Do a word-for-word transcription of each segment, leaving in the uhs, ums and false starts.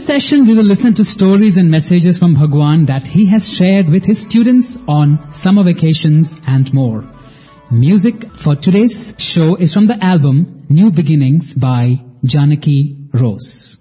this session, we will listen to stories and messages from Bhagwan that he has shared with his students on summer vacations and more. Music for today's show is from the album New Beginnings by Janaki Rose.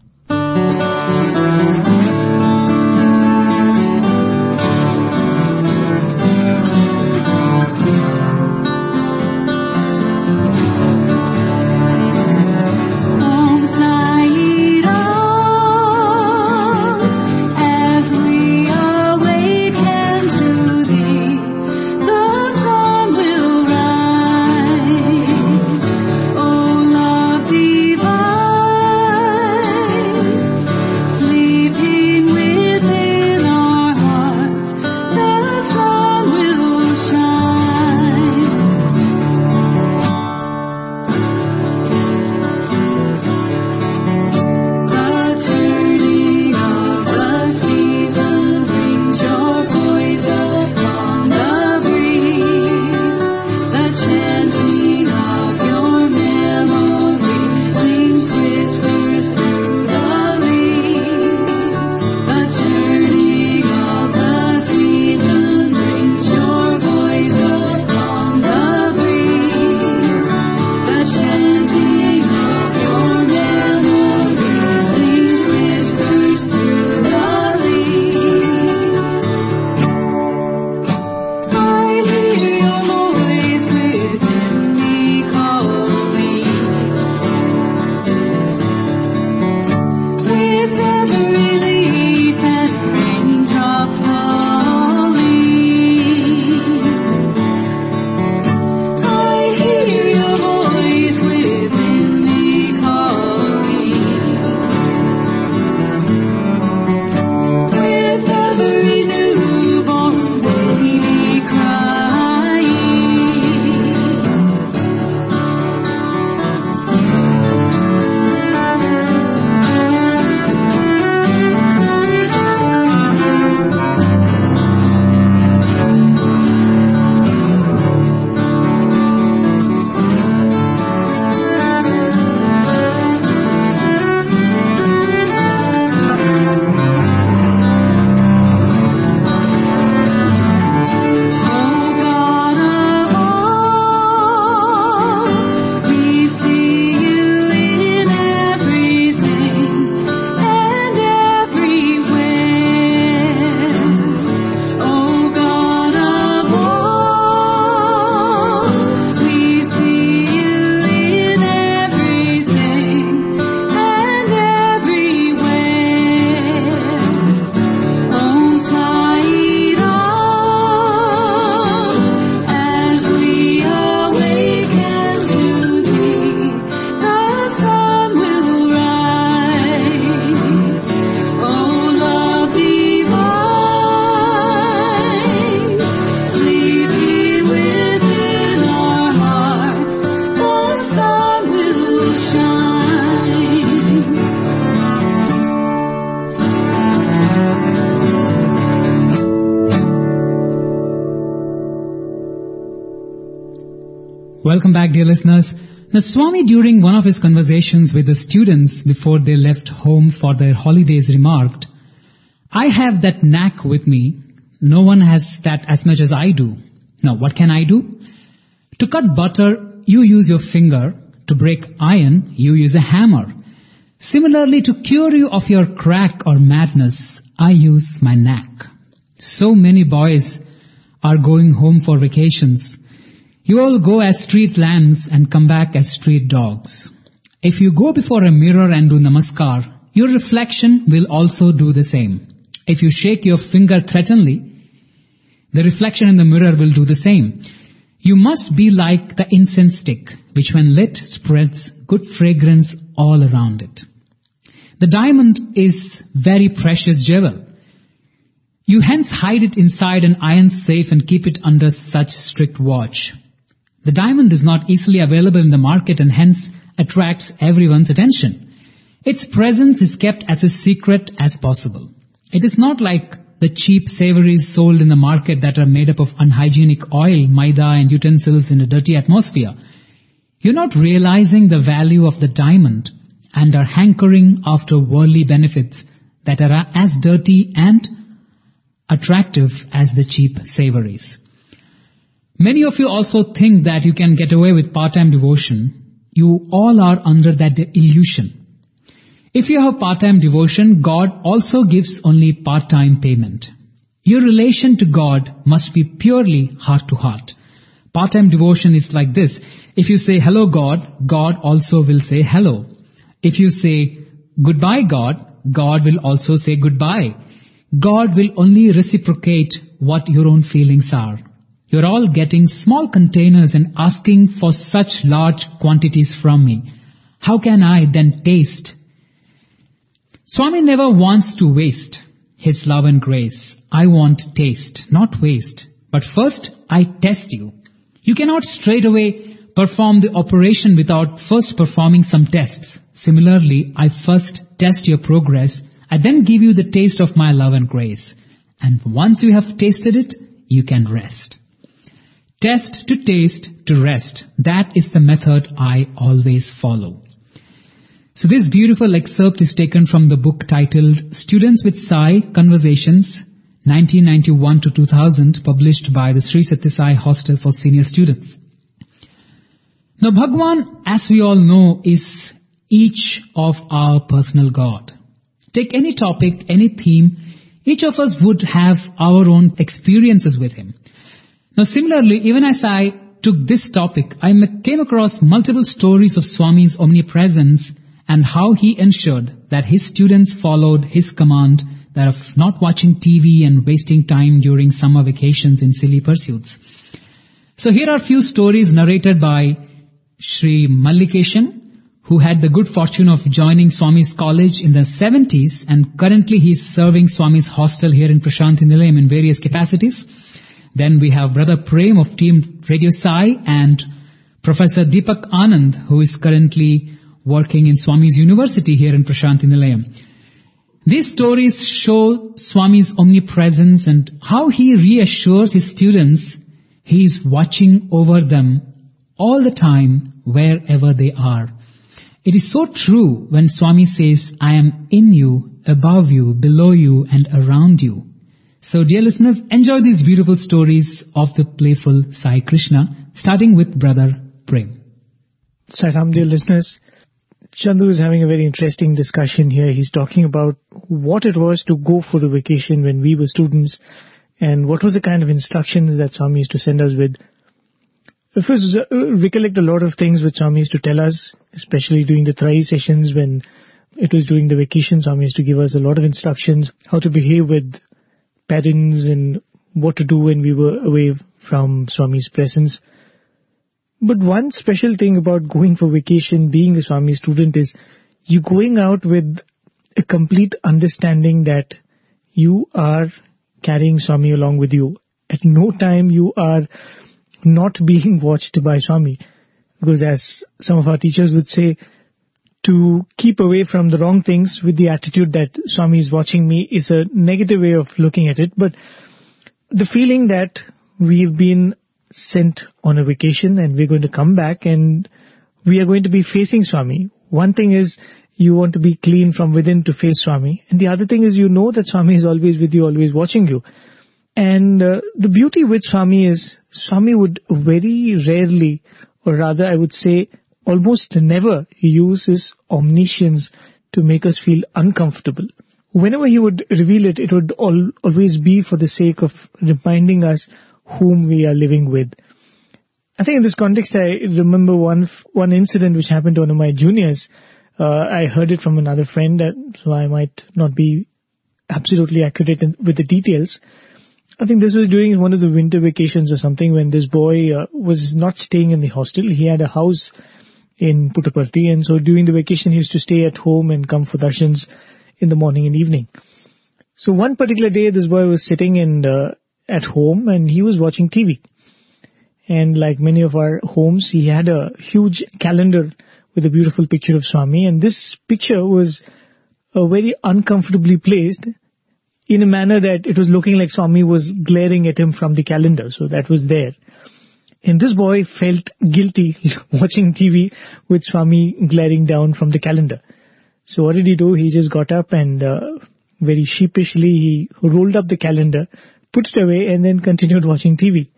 Welcome back, dear listeners. Now, Swami, during one of his conversations with the students before they left home for their holidays, remarked, "I have that knack with me. No one has that as much as I do. Now, what can I do? To cut butter, you use your finger. To break iron, you use a hammer. Similarly, to cure you of your crack or madness, I use my knack." So many boys are going home for vacations. You all go as street lambs and come back as street dogs. If you go before a mirror and do namaskar, your reflection will also do the same. If you shake your finger threateningly, the reflection in the mirror will do the same. You must be like the incense stick, which when lit spreads good fragrance all around it. The diamond is very precious jewel. You hence hide it inside an iron safe and keep it under such strict watch. The diamond is not easily available in the market and hence attracts everyone's attention. Its presence is kept as a secret as possible. It is not like the cheap savories sold in the market that are made up of unhygienic oil, maida and utensils in a dirty atmosphere. You're not realizing the value of the diamond and are hankering after worldly benefits that are as dirty and attractive as the cheap savories. Many of you also think that you can get away with part-time devotion. You all are under that illusion. If you have part-time devotion, God also gives only part-time payment. Your relation to God must be purely heart-to-heart. Part-time devotion is like this. If you say, hello God, God also will say hello. If you say, goodbye God, God will also say goodbye. God will only reciprocate what your own feelings are. You're all getting small containers and asking for such large quantities from me. How can I then taste? Swami never wants to waste his love and grace. I want taste, not waste. But first, I test you. You cannot straight away perform the operation without first performing some tests. Similarly, I first test your progress. I then give you the taste of my love and grace. And once you have tasted it, you can rest. Test to taste to rest. That is the method I always follow. So this beautiful excerpt is taken from the book titled Students with Sai Conversations, nineteen ninety-one to two thousand, published by the Sri Sathya Sai Hostel for Senior Students. Now Bhagwan, as we all know, is each of our personal God. Take any topic, any theme, each of us would have our own experiences with him. Now similarly, even as I took this topic, I came across multiple stories of Swami's omnipresence and how he ensured that his students followed his command that of not watching T V and wasting time during summer vacations in silly pursuits. So here are a few stories narrated by Sri Mallikeshan, who had the good fortune of joining Swami's college in the seventies, and currently he is serving Swami's hostel here in Prashanthi Nilayam in various capacities. Then we have Brother Prem of Team Radio Sai and Professor Deepak Anand, who is currently working in Swami's University here in Prashanthi Nilayam. These stories show Swami's omnipresence and how he reassures his students he is watching over them all the time wherever they are. It is so true when Swami says, I am in you, above you, below you, and around you. So dear listeners, enjoy these beautiful stories of the playful Sai Krishna, starting with Brother Prem. Sai Ram, dear listeners, Chandu is having a very interesting discussion here. He's talking about what it was to go for the vacation when we were students and what was the kind of instruction that Swami used to send us with. If we uh, recollect a lot of things which Swami used to tell us, especially during the Trai sessions when it was during the vacation, Swami used to give us a lot of instructions, how to behave with parents and what to do when we were away from Swami's presence. But one special thing about going for vacation, being a Swami student, is you going out with a complete understanding that you are carrying Swami along with you. At no time you are not being watched by Swami. Because as some of our teachers would say, to keep away from the wrong things with the attitude that Swami is watching me is a negative way of looking at it. But the feeling that we've been sent on a vacation and we're going to come back and we are going to be facing Swami. One thing is you want to be clean from within to face Swami. And the other thing is you know that Swami is always with you, always watching you. And uh, the beauty with Swami is Swami would very rarely, or rather I would say almost never, use his omniscience to make us feel uncomfortable. Whenever he would reveal it, it would al- always be for the sake of reminding us whom we are living with. I think in this context, I remember one one incident which happened to one of my juniors. Uh, I heard it from another friend, uh, so I might not be absolutely accurate in, with the details. I think this was during one of the winter vacations or something when this boy uh, was not staying in the hostel. He had a house in Puttaparthi, and so during the vacation he used to stay at home and come for darshans in the morning and evening. So one particular day this boy was sitting in uh, at home and he was watching T V. And like many of our homes, he had a huge calendar with a beautiful picture of Swami, and this picture was uh, very uncomfortably placed in a manner that it was looking like Swami was glaring at him from the calendar. So that was there. And this boy felt guilty watching T V with Swami glaring down from the calendar. So what did he do? He just got up and uh, very sheepishly he rolled up the calendar, put it away, and then continued watching T V.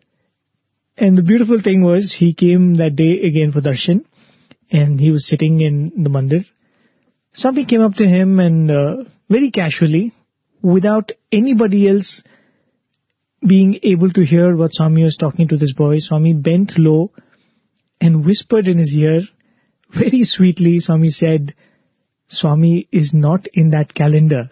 And the beautiful thing was, he came that day again for darshan, and he was sitting in the mandir. Swami came up to him and uh, very casually, without anybody else being able to hear what Swami was talking to this boy, Swami bent low and whispered in his ear, very sweetly. Swami said, Swami is not in that calendar.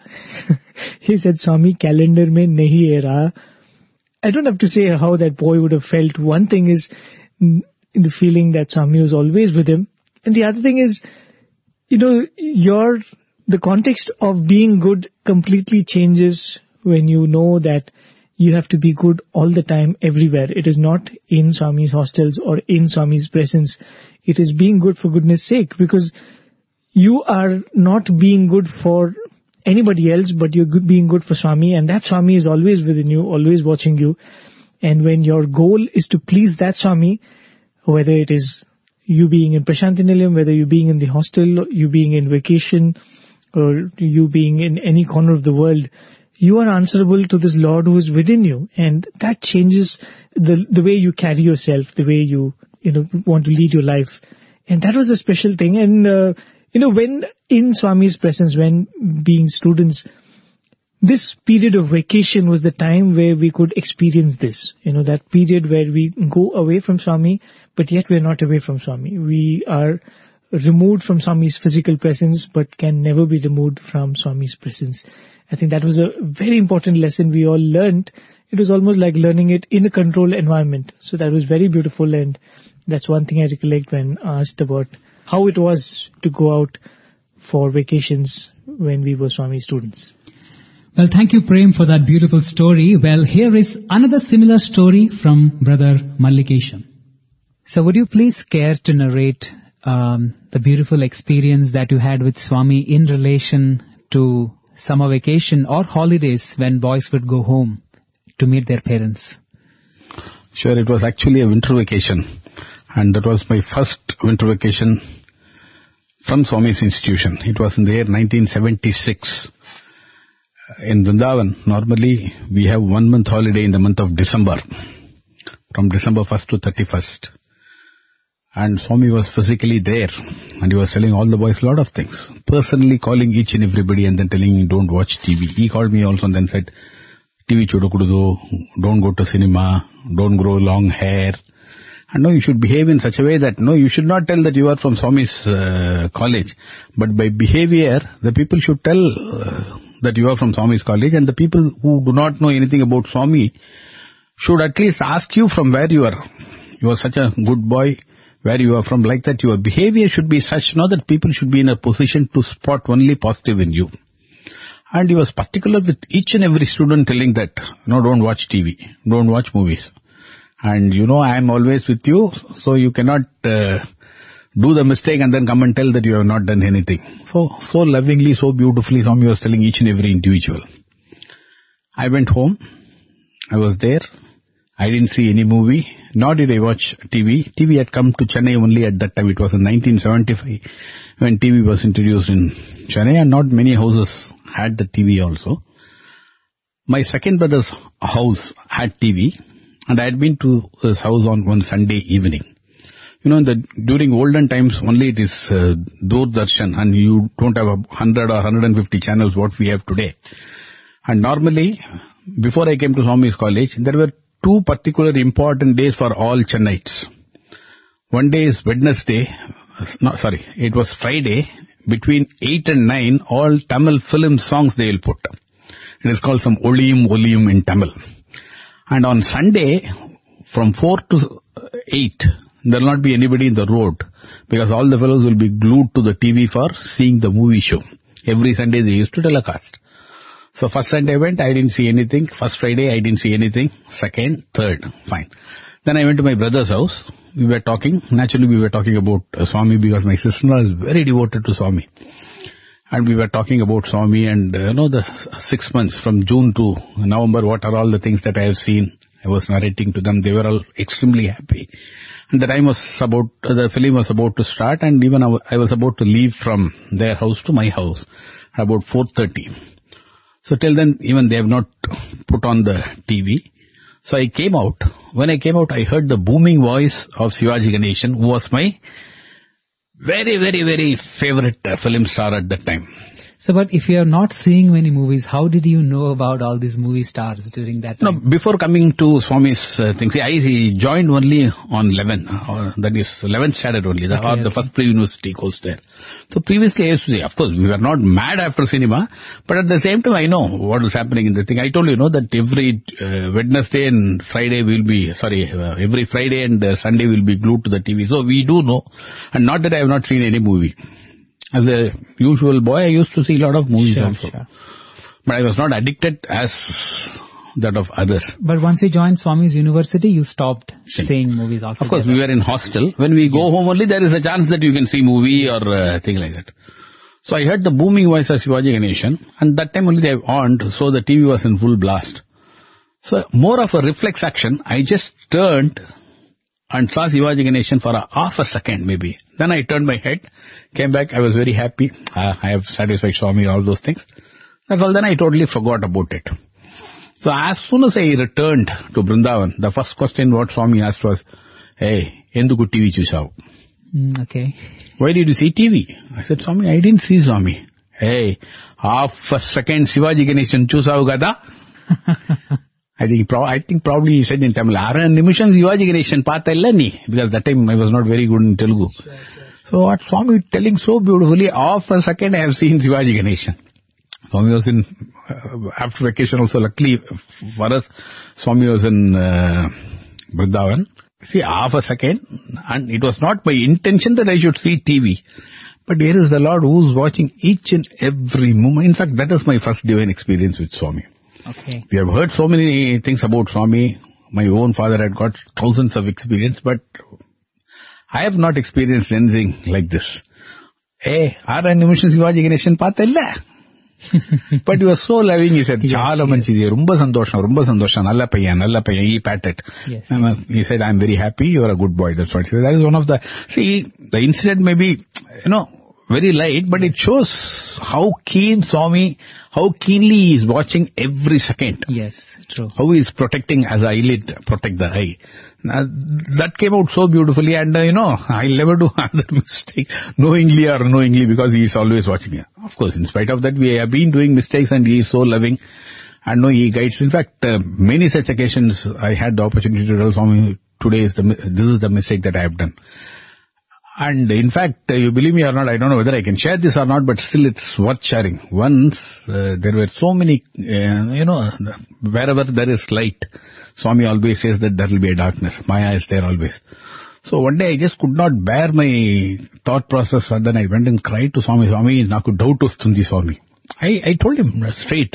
He said, Swami calendar mein nahi hai raha. I don't have to say how that boy would have felt. One thing is in the feeling that Swami was always with him. And the other thing is, you know, your, the context of being good completely changes when you know that you have to be good all the time, everywhere. It is not in Swami's hostels or in Swami's presence. It is being good for goodness sake, because you are not being good for anybody else, but you're good, being good for Swami, and that Swami is always within you, always watching you. And when your goal is to please that Swami, whether it is you being in Prashanti Nilayam, whether you being in the hostel, you being in vacation, or you being in any corner of the world, you are answerable to this Lord who is within you, and that changes the the way you carry yourself, the way you you know want to lead your life. And that was a special thing. And uh, you know, when in Swami's presence, when being students, this period of vacation was the time where we could experience this. You know, that period where we go away from Swami, but yet we are not away from Swami. We are removed from Swami's physical presence, but can never be removed from Swami's presence. I think that was a very important lesson we all learned. It was almost like learning it in a controlled environment. So that was very beautiful, and that's one thing I recollect when asked about how it was to go out for vacations when we were Swami students. Well, thank you, Prem, for that beautiful story. Well, here is another similar story from Brother Mallikeshan. So would you please care to narrate um, the beautiful experience that you had with Swami in relation to summer vacation or holidays when boys would go home to meet their parents? Sure, it was actually a winter vacation, and that was my first winter vacation from Swami's institution. It was in the year nineteen seventy-six. In Vrindavan, normally we have one month holiday in the month of December, from December first to thirty-first. And Swami was physically there, and he was telling all the boys a lot of things. Personally calling each and everybody and then telling me, don't watch T V. He called me also and then said, T V chodokudu, don't go to cinema, don't grow long hair. And no, you should behave in such a way that, no, you should not tell that you are from Swami's uh, college. But by behavior, the people should tell uh, that you are from Swami's college, and the people who do not know anything about Swami should at least ask you from where you are. You are such a good boy, where you are from, like that. Your behavior should be such, now that people should be in a position to spot only positive in you. And he was particular with each and every student, telling that, no, don't watch T V, don't watch movies. And you know, I am always with you, so you cannot uh, do the mistake and then come and tell that you have not done anything. So, so lovingly, so beautifully, Swami was telling each and every individual. I went home, I was there, I didn't see any movie, nor did I watch T V. T V had come to Chennai only at that time. It was in nineteen seventy-five when T V was introduced in Chennai, and not many houses had the T V also. My second brother's house had T V, and I had been to his house on one Sunday evening. You know, the, during olden times only it is uh, Doordarshan, and you don't have a hundred or one hundred fifty channels what we have today. And normally, before I came to Swami's college, there were two particular important days for all Chennaites. One day is Wednesday, no, sorry, it was Friday, between eight and nine, all Tamil film songs they will put. It is called some Oliyum Oliyum in Tamil. And on Sunday, from four to eight, there will not be anybody in the road, because all the fellows will be glued to the T V for seeing the movie show. Every Sunday they used to telecast. So first Sunday I went, I didn't see anything. First Friday I didn't see anything. Second, third, fine. Then I went to my brother's house. We were talking. Naturally we were talking about uh, Swami, because my sister-in-law is very devoted to Swami. And we were talking about Swami and, uh, you know, the six months from June to November, what are all the things that I have seen. I was narrating to them. They were all extremely happy. And the time was about, the film was about to start, and even I was about to leave from their house to my house about four thirty. So till then, even they have not put on the T V. So I came out. When I came out, I heard the booming voice of Sivaji Ganesan, who was my very, very, very favorite uh, film star at that time. So, but if you are not seeing many movies, how did you know about all these movie stars during that time? No, before coming to Swami's uh, thing, see, I joined only on eleven, or that is eleventh standard only, the, okay, or okay. the first pre-university course there. So previously I used to say, of course, we were not mad after cinema, but at the same time I know what was happening in the thing. I told you, you know, that every uh, Wednesday and Friday will be, sorry, uh, every Friday and uh, Sunday will be glued to the T V. So we do know, and not that I have not seen any movie. As a usual boy, I used to see a lot of movies sure, also. Sure. But I was not addicted as that of others. But once you joined Swami's University, you stopped Same. seeing movies altogether. Of course, we were in hostel. When we go yes. home only, there is a chance that you can see movie or uh, thing like that. So I heard the booming voice of Sivaji Ganesan, and that time only they on, so the T V was in full blast. So more of a reflex action, I just turned and saw Sivaji Ganesan for a half a second maybe. Then I turned my head, came back, I was very happy. Uh, I have satisfied Swami, all those things. That's all. Then I totally forgot about it. So as soon as I returned to Vrindavan, the first question what Swami asked was, hey, enduku T V chusavu? Mm, okay. Why did you see T V? I said, Swami, I didn't see Swami. Hey, half a second Sivaji Ganesan chusavu gada? I think, I think probably he said in Tamil, Ara nimisham Sivaji Ganesan paatha illa ni, because that time I was not very good in Telugu. Sure, sure. So what Swami telling so beautifully, half a second I have seen Sivaji Ganesan. Swami was in, uh, after vacation also, luckily for us, Swami was in uh, Vrindavan. See, half a second, and it was not my intention that I should see T V. But here is the Lord who is watching each and every moment. In fact, that is my first divine experience with Swami. Okay. We have heard so many things about Swami. My own father had got thousands of experience, but I have not experienced anything like this. Hey, Ara nimisham Sivaji Ganesan paatha illa? But he was so loving, he said, Chala manchidi, rumba sandosham, rumba sandosham, nalla payyan, nalla payyan, he patted. Yes. And he said, I'm very happy, you are a good boy, that's what he said. That is one of the, see, the incident may be, you know, very light, but it shows how keen Swami, how keenly he is watching every second. Yes, true. How he is protecting as eyelid, protect the eye. Now, that came out so beautifully, and uh, you know, I'll never do another mistake, knowingly or unknowingly, because he is always watching me. Of course, in spite of that, we have been doing mistakes, and he is so loving, and no, he guides. In fact, uh, many such occasions, I had the opportunity to tell Swami, today is the, this is the mistake that I have done. And in fact, uh, you believe me or not, I don't know whether I can share this or not, but still it's worth sharing. Once, uh, there were so many, uh, you know, wherever there is light, Swami always says that there will be a darkness. Maya is there always. So one day I just could not bear my thought process, and then I went and cried to Swami, Swami, naku doubt vastundi Swami. I, I told him straight.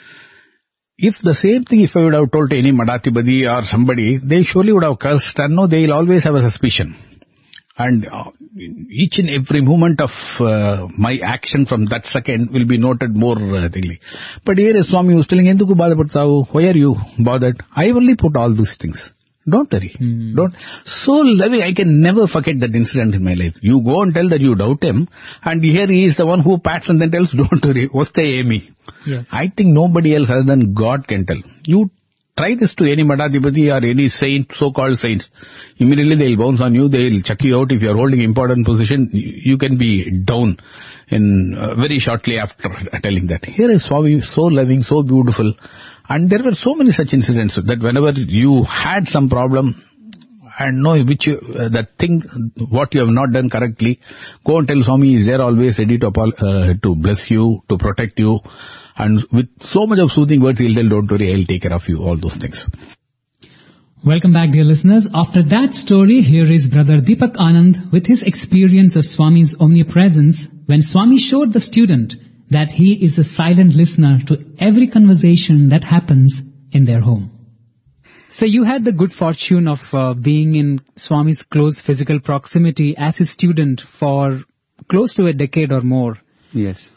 If the same thing, if I would have told to any Madatibadi or somebody, they surely would have cursed, and no, they will always have a suspicion. And uh, each and every moment of uh, my action from that second will be noted more uh, thingly. But here is Swami was telling, Enduku badapadavu? Why are you bothered? I only put all these things. Don't worry. Mm. Don't. So loving, I can never forget that incident in my life. You go and tell that you doubt him, and here he is the one who pats and then tells, don't worry, Oste Amy. Yes. I think nobody else other than God can tell. You try this to any Madhadipati or any saint, so-called saints. Immediately they'll bounce on you, they'll chuck you out. If you're holding important position, you can be down in uh, very shortly after telling that. Here is Swami, so loving, so beautiful. And there were so many such incidents that whenever you had some problem and know which you, uh, that thing, what you have not done correctly, go and tell Swami is there always ready to, uh, to bless you, to protect you. And with so much of soothing words, he'll tell, don't worry, I'll take care of you, all those things. Welcome back, dear listeners. After that story, here is Brother Deepak Anand with his experience of Swami's omnipresence when Swami showed the student that he is a silent listener to every conversation that happens in their home. So you had the good fortune of uh, being in Swami's close physical proximity as his student for close to a decade or more. Yes.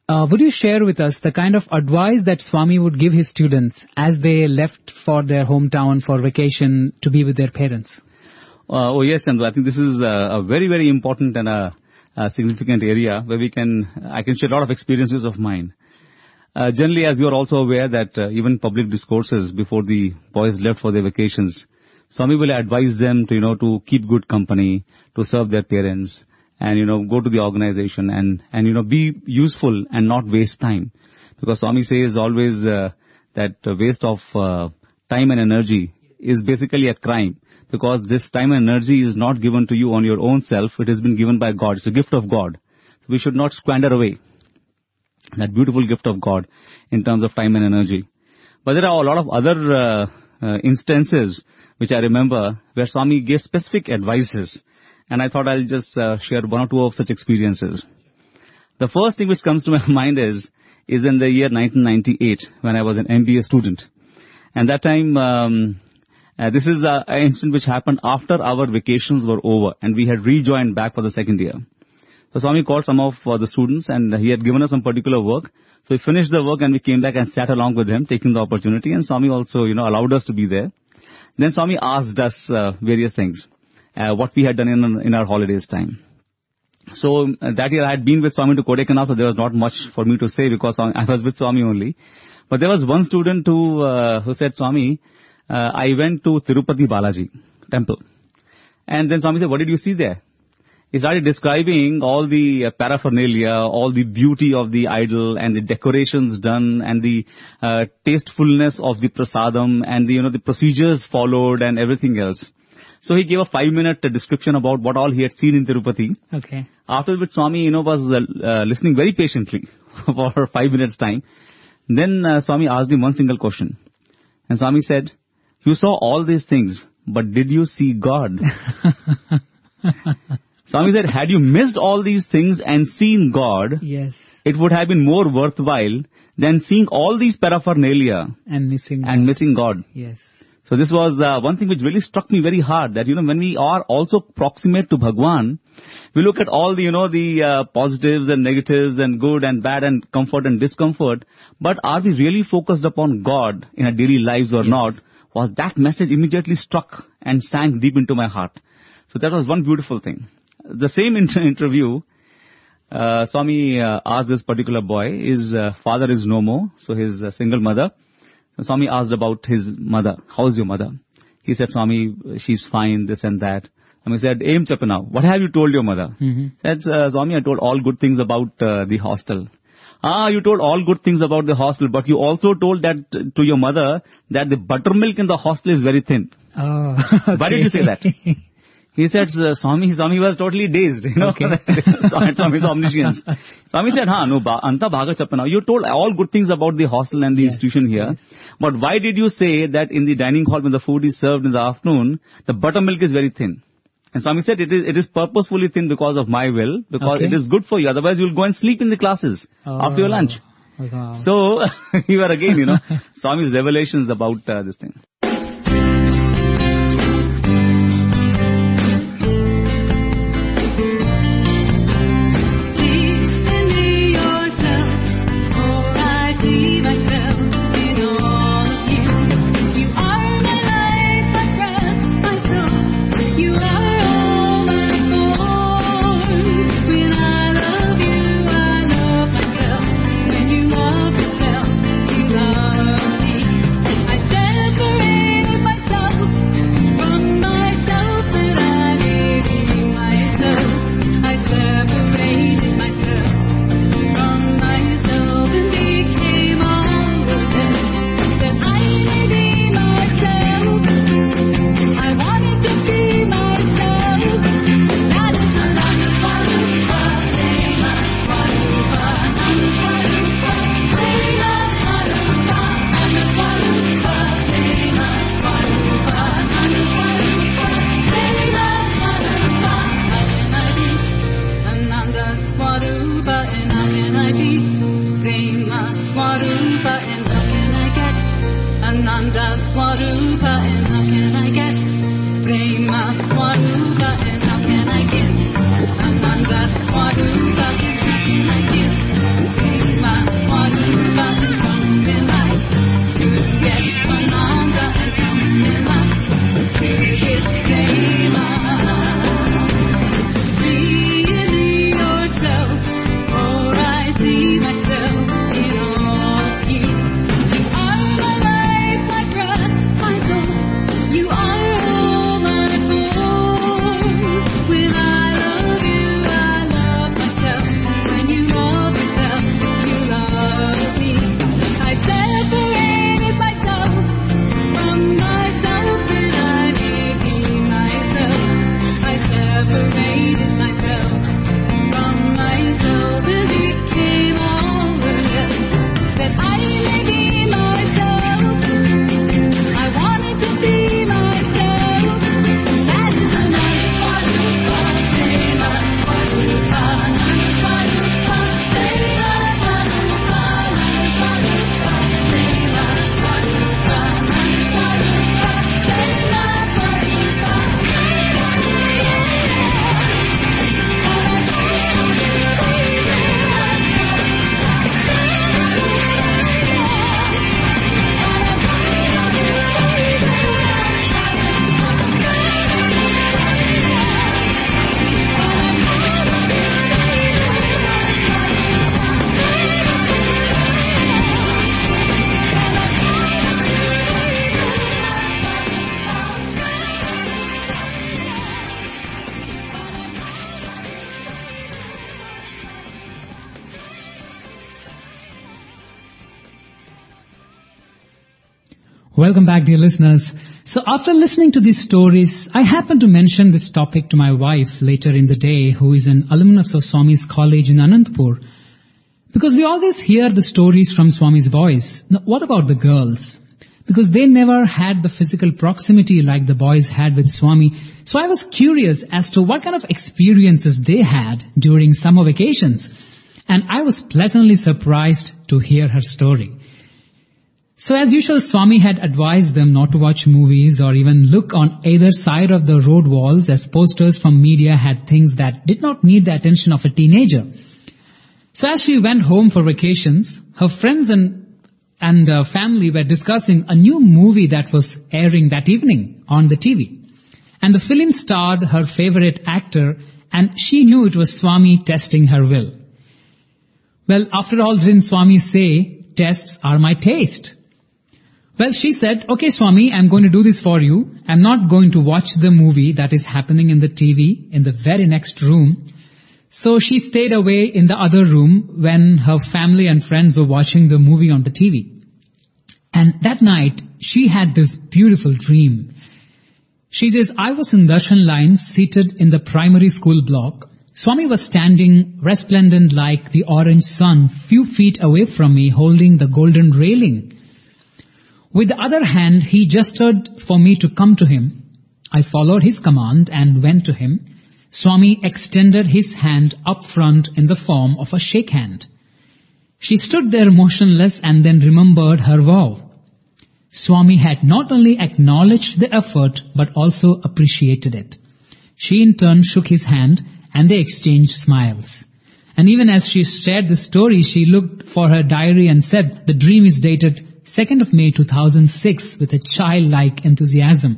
Uh, would you share with us the kind of advice that Swami would give his students as they left for their hometown for vacation to be with their parents? Uh, oh yes, Chandu. I think this is a, a very, very important and a, a significant area where we can, I can share a lot of experiences of mine. Uh, generally, as you are also aware that uh, even public discourses before the boys left for their vacations, Swami will advise them to, you know, to keep good company, to serve their parents, and, you know, go to the organization and, and, you know, be useful and not waste time. Because Swami says always uh, that uh, waste of uh, time and energy is basically a crime. Because this time and energy is not given to you on your own self. It has been given by God. It's a gift of God. So we should not squander away that beautiful gift of God in terms of time and energy. But there are a lot of other uh, uh, instances which I remember where Swami gave specific advices. And I thought I'll just uh, share one or two of such experiences. The first thing which comes to my mind is, is in the year nineteen ninety-eight when I was an M B A student. And that time, um, uh, this is uh, an incident which happened after our vacations were over and we had rejoined back for the second year. So Swami called some of uh, the students and he had given us some particular work. So we finished the work and we came back and sat along with him, taking the opportunity. And Swami also, you know, allowed us to be there. Then Swami asked us uh, various things. Uh, what we had done in, in our holidays time. So uh, that year I had been with Swami to Kodaikanal, so there was not much for me to say because I was with Swami only. But there was one student who, uh, who said, Swami, uh, I went to Tirupati Balaji temple. And then Swami said, what did you see there? He started describing all the uh, paraphernalia, all the beauty of the idol and the decorations done and the uh, tastefulness of the prasadam and the, you know, the procedures followed and everything else. So he gave a five-minute description about what all he had seen in Tirupati. Okay. After which Swami, you know, was uh, listening very patiently for five minutes' time. Then uh, Swami asked him one single question. And Swami said, you saw all these things, but did you see God? Swami said, had you missed all these things and seen God, yes, it would have been more worthwhile than seeing all these paraphernalia and missing God. and missing God. Yes. So this was uh, one thing which really struck me very hard, that, you know, when we are also proximate to Bhagwan, we look at all the, you know, the uh, positives and negatives and good and bad and comfort and discomfort, but are we really focused upon God in our daily lives or yes. not? Was that message immediately struck and sank deep into my heart. So that was one beautiful thing. The same inter- interview, uh, Swami uh, asked this particular boy, his uh, father is no more, so his uh, single mother. Swami asked about his mother. How's your mother? He said, Swami, she's fine, this and that. Swami said, Aim Chapana, what have you told your mother? Mm-hmm. Said, uh, Swami, I told all good things about uh, the hostel. Ah, you told all good things about the hostel, but you also told that uh, to your mother that the buttermilk in the hostel is very thin. Oh, okay. Why did you say that? He said, Swami, Swami was totally dazed, you know, okay. Swami's omniscience. Swami said, ha, no, ba, anta bhaga chapana. You told all good things about the hostel and the yes, institution here. Yes. But why did you say that in the dining hall when the food is served in the afternoon, the buttermilk is very thin? And Swami said, it is, it is purposefully thin because of my will, because okay. it is good for you. Otherwise you will go and sleep in the classes oh, after your lunch. Wow. So, you are again, you know, Swami's revelations about uh, this thing. Ananda Swarupa, and how can I get Ananda Swarupa, and how can I get Prema Swarupa, and how can I get Welcome back, dear listeners. So after listening to these stories, I happened to mention this topic to my wife later in the day, who is an alumnus of Swami's college in Anantapur. Because we always hear the stories from Swami's boys. Now, what about the girls? Because they never had the physical proximity like the boys had with Swami. So I was curious as to what kind of experiences they had during summer vacations. And I was pleasantly surprised to hear her story. So as usual, Swami had advised them not to watch movies or even look on either side of the road walls, as posters from media had things that did not need the attention of a teenager. So as she went home for vacations, her friends and, and uh, family were discussing a new movie that was airing that evening on the T V. And the film starred her favorite actor, and she knew it was Swami testing her will. Well, after all, didn't Swami say, tests are my taste? Well, she said, okay, Swami, I'm going to do this for you. I'm not going to watch the movie that is happening in the T V in the very next room. So she stayed away in the other room when her family and friends were watching the movie on the T V. And that night, she had this beautiful dream. She says, I was in Darshan line seated in the primary school block. Swami was standing resplendent like the orange sun few feet away from me, holding the golden railing. With the other hand, he gestured for me to come to him. I followed his command and went to him. Swami extended his hand up front in the form of a shake hand. She stood there motionless and then remembered her vow. Swami had not only acknowledged the effort but also appreciated it. She in turn shook his hand and they exchanged smiles. And even as she shared the story, she looked for her diary and said, the dream is dated second of May two thousand six with a childlike enthusiasm.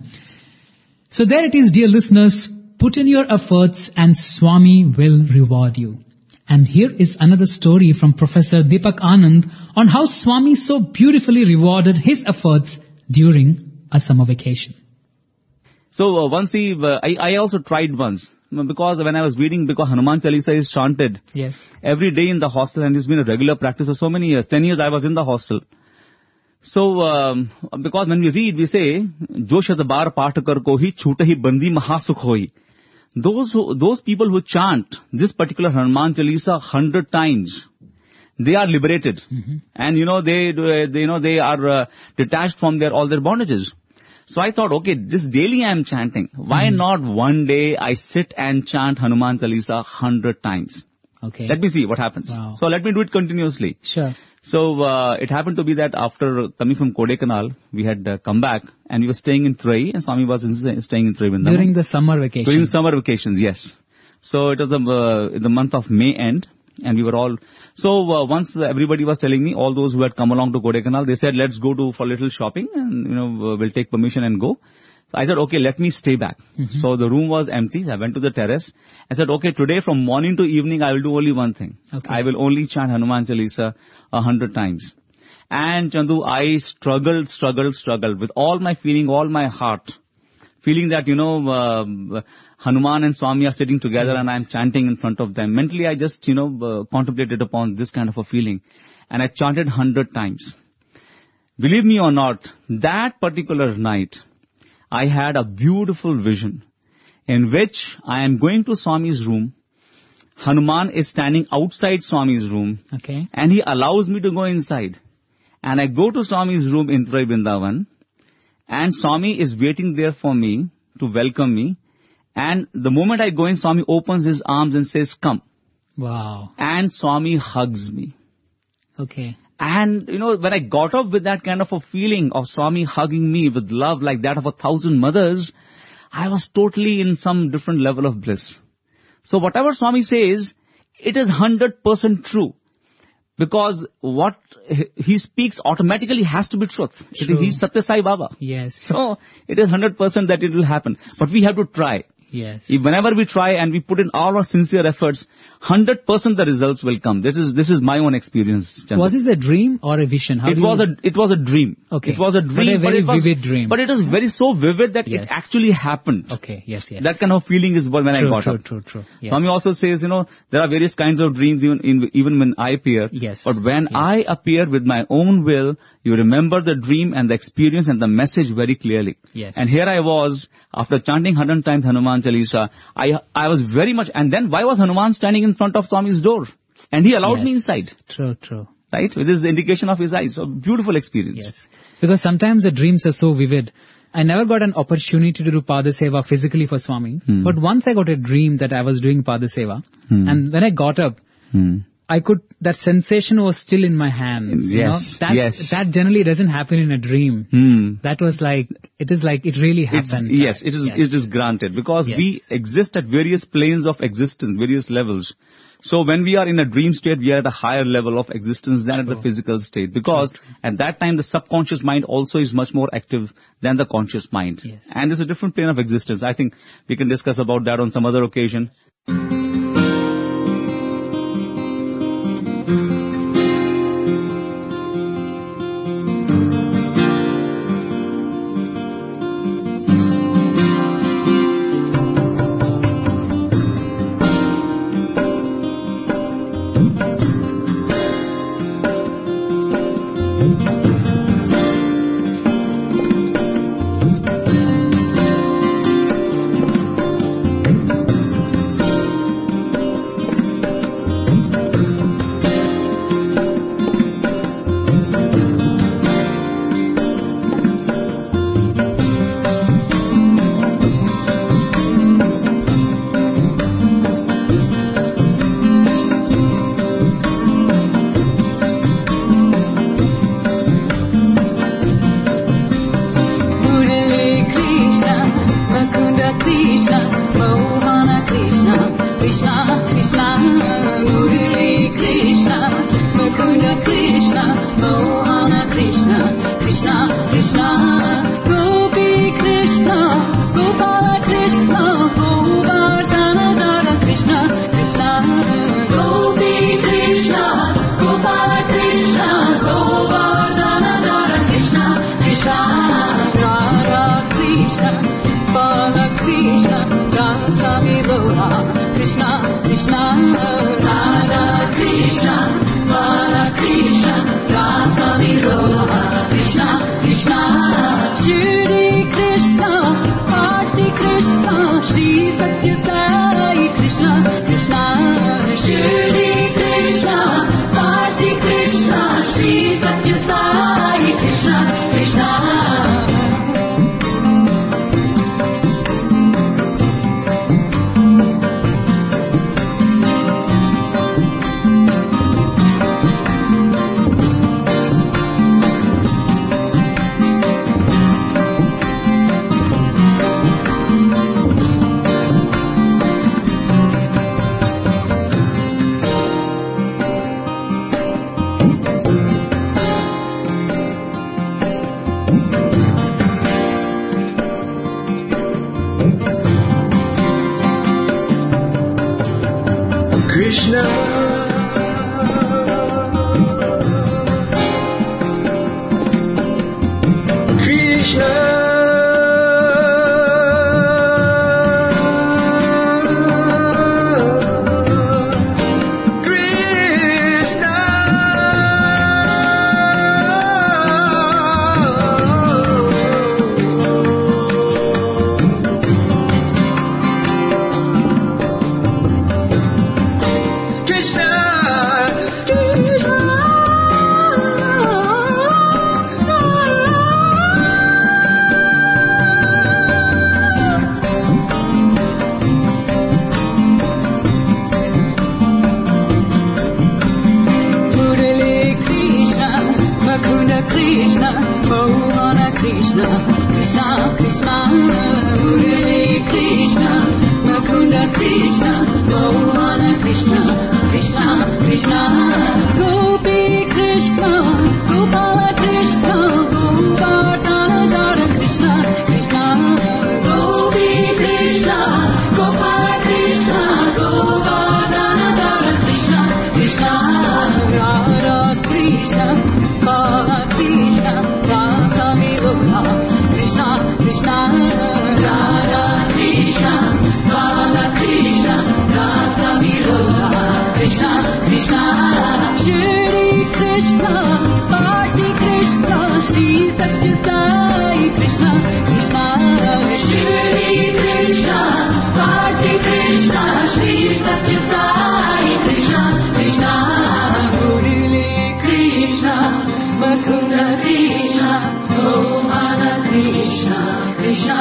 So there it is, dear listeners. Put in your efforts and Swami will reward you. And here is another story from Professor Deepak Anand on how Swami so beautifully rewarded his efforts during a summer vacation. So uh, once he, uh, I, I also tried once. Because when I was reading, because Hanuman Chalisa is chanted yes. every day in the hostel, and it's been a regular practice for so many years. Ten years I was in the hostel. So, um, because when we read, we say, Jo shatabar paathkar ko hi chhutahi bandi mahasukh hoi. Those who, those people who chant this particular Hanuman Chalisa hundred times, they are liberated. Mm-hmm. And you know, they, they, you know, they are uh, detached from their, all their bondages. So I thought, okay, this daily I am chanting. Why mm-hmm. not one day I sit and chant Hanuman Chalisa hundred times? Okay. Let me see what happens. Wow. So let me do it continuously. Sure. So uh, it happened to be that after coming from Kodaikanal, we had uh, come back and we were staying in Trai, and Swami was in, staying in Trai Vrindavan. During the summer vacation. During the summer vacations, yes. So it was uh, in the month of May end, and we were all. So uh, once everybody was telling me, all those who had come along to Kodaikanal, they said, let's go to for a little shopping, and you know we'll take permission and go. So I said, okay, let me stay back. Mm-hmm. So the room was empty. I went to the terrace. I said, okay, today from morning to evening, I will do only one thing. Okay. I will only chant Hanuman Chalisa a hundred times. And Chandu, I struggled, struggled, struggled with all my feeling, all my heart. Feeling that, you know, uh, Hanuman and Swami are sitting together yes. and I'm chanting in front of them. Mentally, I just, you know, uh, contemplated upon this kind of a feeling. And I chanted hundred times. Believe me or not, that particular night, I had a beautiful vision in which I am going to Swami's room. Hanuman is standing outside Swami's room. Okay. And he allows me to go inside. And I go to Swami's room in Trai Vrindavan. And Swami is waiting there for me to welcome me. And the moment I go in, Swami opens his arms and says, come. Wow. And Swami hugs me. Okay. And, you know, when I got up with that kind of a feeling of Swami hugging me with love like that of a thousand mothers, I was totally in some different level of bliss. So whatever Swami says, it is one hundred percent true. Because what he speaks automatically has to be truth. It is, he's Satya Sai Baba. Yes. So it is one hundred percent that it will happen. But we have to try. Yes. If whenever we try and we put in all our sincere efforts, one hundred percent the results will come. This is this is my own experience. Chandra. Was this a dream or a vision? How it was you... a it was a dream. Okay. It was a dream, but a very but it was, vivid dream. But it was very so vivid that yes. it actually happened. Okay. Yes. Yes. That kind of feeling is when true, I got true, up. True. True. True. Yes. Swami also says, you know, there are various kinds of dreams even in, even when I appear. Yes. But when yes. I appear with my own will, you remember the dream and the experience and the message very clearly. Yes. And here I was, after chanting one hundred times Hanuman Chalisa, I I was very much, and then why was Hanuman standing in front of Swami's door? And he allowed yes. me inside. True, true. Right? With his indication of his eyes. So beautiful experience. Yes. Because sometimes the dreams are so vivid. I never got an opportunity to do Pada Seva physically for Swami. Hmm. But once I got a dream that I was doing Pada Seva. Hmm. And when I got up, hmm. I could, that sensation was still in my hands. Yes, you know? that, yes. That generally doesn't happen in a dream. Hmm. That was like, it is like, it really happened. It's, yes, it is, yes. It is granted. Because yes. we exist at various planes of existence, various levels. So when we are in a dream state, we are at a higher level of existence than True. At the physical state. Because True. At that time, the subconscious mind also is much more active than the conscious mind. Yes. And it's a different plane of existence. I think we can discuss about that on some other occasion.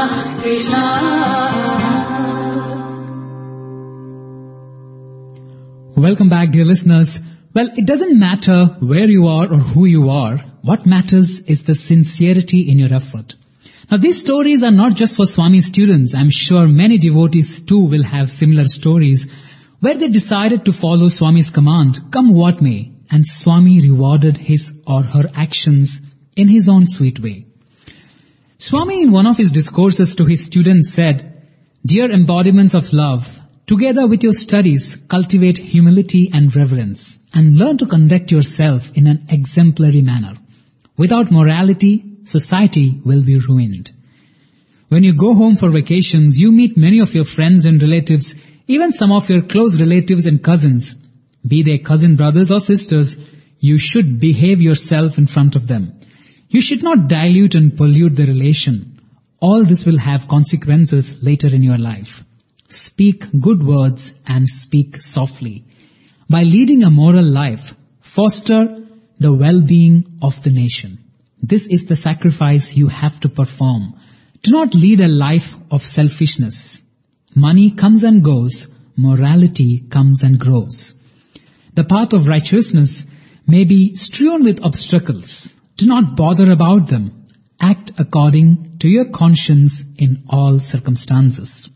Krishna. Welcome back, dear listeners. Well, it doesn't matter where you are or who you are. What matters is the sincerity in your effort. Now, these stories are not just for Swami students. I'm sure many devotees too will have similar stories where they decided to follow Swami's command, come what may, and Swami rewarded his or her actions in his own sweet way. Swami, in one of his discourses to his students, said, "Dear embodiments of love, together with your studies, cultivate humility and reverence, and learn to conduct yourself in an exemplary manner. Without morality, society will be ruined. When you go home for vacations, you meet many of your friends and relatives, even some of your close relatives and cousins. Be they cousin brothers or sisters, you should behave yourself in front of them. You should not dilute and pollute the relation. All this will have consequences later in your life. Speak good words and speak softly. By leading a moral life, foster the well-being of the nation. This is the sacrifice you have to perform. Do not lead a life of selfishness. Money comes and goes, morality comes and grows. The path of righteousness may be strewn with obstacles. Do not bother about them. Act according to your conscience in all circumstances."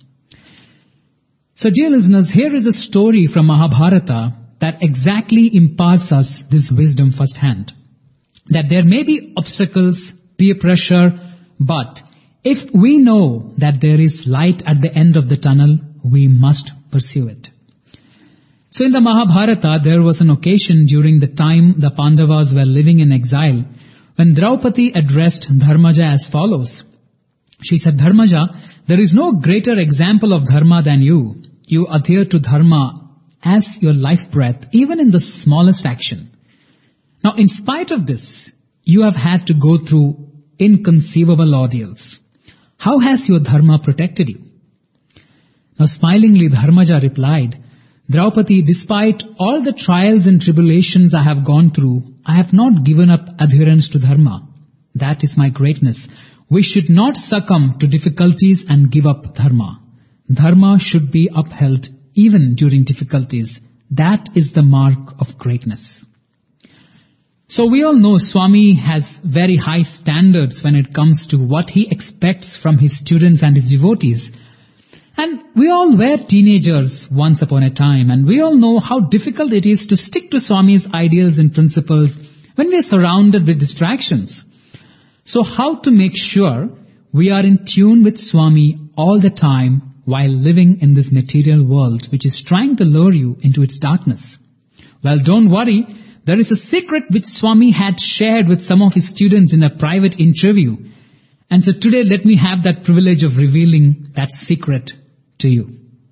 So, dear listeners, here is a story from Mahabharata that exactly imparts us this wisdom firsthand. That there may be obstacles, peer pressure, but if we know that there is light at the end of the tunnel, we must pursue it. So in the Mahabharata, there was an occasion during the time the Pandavas were living in exile when Draupadi addressed Dharmaja as follows. She said, "Dharmaja, there is no greater example of dharma than you. You adhere to dharma as your life breath, even in the smallest action. Now, in spite of this, you have had to go through inconceivable ordeals. How has your dharma protected you?" Now, smilingly, Dharmaja replied, "Draupadi, despite all the trials and tribulations I have gone through, I have not given up adherence to dharma. That is my greatness. We should not succumb to difficulties and give up dharma. Dharma should be upheld even during difficulties. That is the mark of greatness." So we all know Swami has very high standards when it comes to what he expects from his students and his devotees. And we all were teenagers once upon a time, and we all know how difficult it is to stick to Swami's ideals and principles when we are surrounded with distractions. So how to make sure we are in tune with Swami all the time while living in this material world which is trying to lure you into its darkness? Well, don't worry. There is a secret which Swami had shared with some of his students in a private interview. And so today let me have that privilege of revealing that secret to you.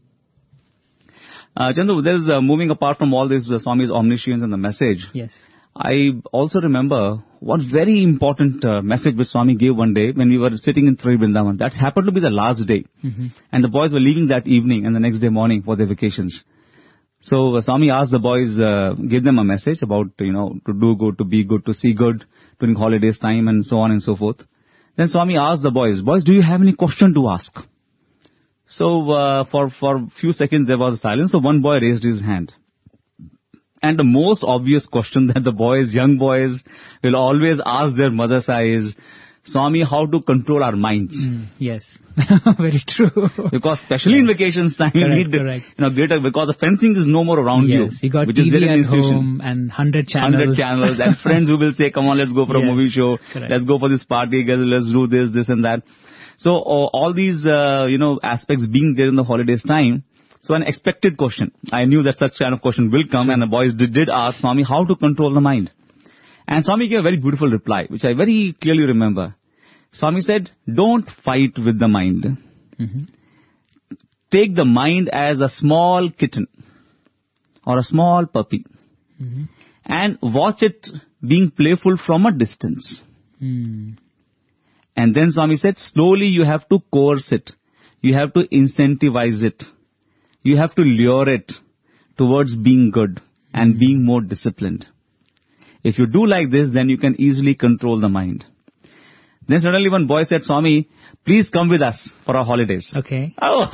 Uh, Chandu, there's uh, moving apart from all this uh, Swami's omniscience and the message. Yes. I also remember one very important uh, message which Swami gave one day when we were sitting in Tri Vrindavan. That happened to be the last day. Mm-hmm. And the boys were leaving that evening and the next day morning for their vacations. So uh, Swami asked the boys, uh, gave them a message about, you know, to do good, to be good, to see good during holidays time and so on and so forth. Then Swami asked the boys, boys, do you have any question to ask? So uh, for for a few seconds there was a silence. So one boy raised his hand. And the most obvious question that the boys, young boys, will always ask their mother is, Swami, how to control our minds? Mm, yes, very true. Because especially yes. in vacations time, correct, you need correct. you know greater because the fencing is no more around yes, you. Yes, you got which T V is at home and hundred channels. Hundred channels and friends who will say, "Come on, let's go for yes, a movie show. Correct. Let's go for this party. Let's do this, this, and that." So uh, all these uh, you know aspects being there in the holidays time. So an expected question. I knew that such kind of question will come, sure. and the boys did, did ask Swami how to control the mind. And Swami gave a very beautiful reply, which I very clearly remember. Swami said, don't fight with the mind. Mm-hmm. Take the mind as a small kitten or a small puppy mm-hmm. and watch it being playful from a distance. Mm. And then Swami said, slowly you have to coerce it. You have to incentivize it. You have to lure it towards being good and mm-hmm. being more disciplined. If you do like this, then you can easily control the mind. Then suddenly one boy said, Swami, please come with us for our holidays. Okay. Oh,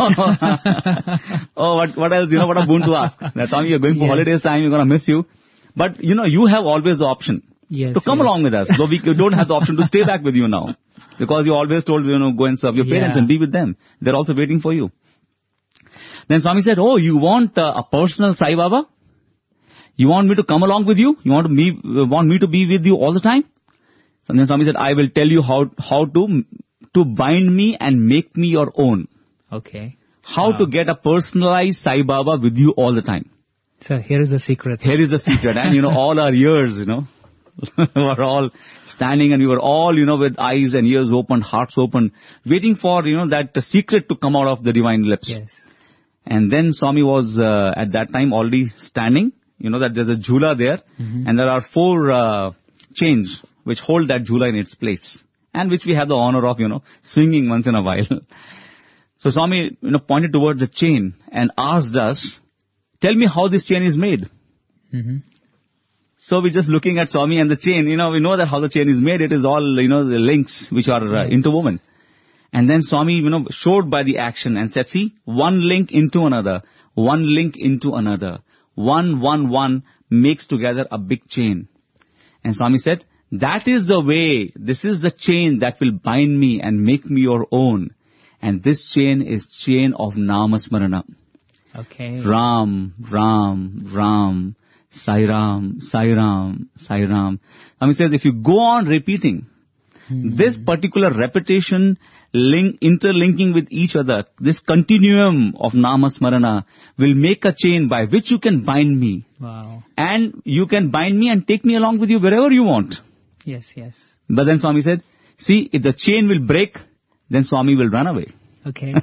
oh what, what else, you know, what a boon to ask. That Swami, you're going for Yes. holidays time, we're going to miss you. But, you know, you have always the option Yes, to come yes. along with us. Though we don't have the option to stay back with you now. Because you always told, you know, go and serve your parents Yeah. and be with them. They're also waiting for you. Then Swami said, oh, you want uh, a personal Sai Baba? You want me to come along with you? You want me, uh, want me to be with you all the time? And then Swami said, I will tell you how, how to, to bind me and make me your own. Okay. How Wow. to get a personalized Sai Baba with you all the time. So here is the secret. Here is the secret. And you know, all our ears, you know, were all standing and we were all, you know, with eyes and ears open, hearts open, waiting for, you know, that secret to come out of the divine lips. Yes. And then Swami was uh, at that time already standing. You know that there's a jhula there, Mm-hmm. and there are four uh, chains which hold that jhula in its place, and which we have the honor of, you know, swinging once in a while. So Swami, you know, pointed towards the chain and asked us, tell me how this chain is made. Mm-hmm. So we're just looking at Swami and the chain. You know, we know that how the chain is made. It is all, you know, the links which are uh, interwoven. And then Swami, you know, showed by the action and said, see, one link into another, one link into another, one, one, one makes together a big chain. And Swami said, that is the way, this is the chain that will bind me and make me your own. And this chain is chain of Namasmarana. Okay. Ram, Ram, Ram, Sai Ram, Sai Ram, Sai Ram. Swami says, if you go on repeating, Mm-hmm. this particular repetition, link, interlinking with each other, this continuum of Namasmarana will make a chain by which you can bind me. Wow. And you can bind me and take me along with you wherever you want. Yes, yes. But then Swami said, see, if the chain will break, then Swami will run away. Okay.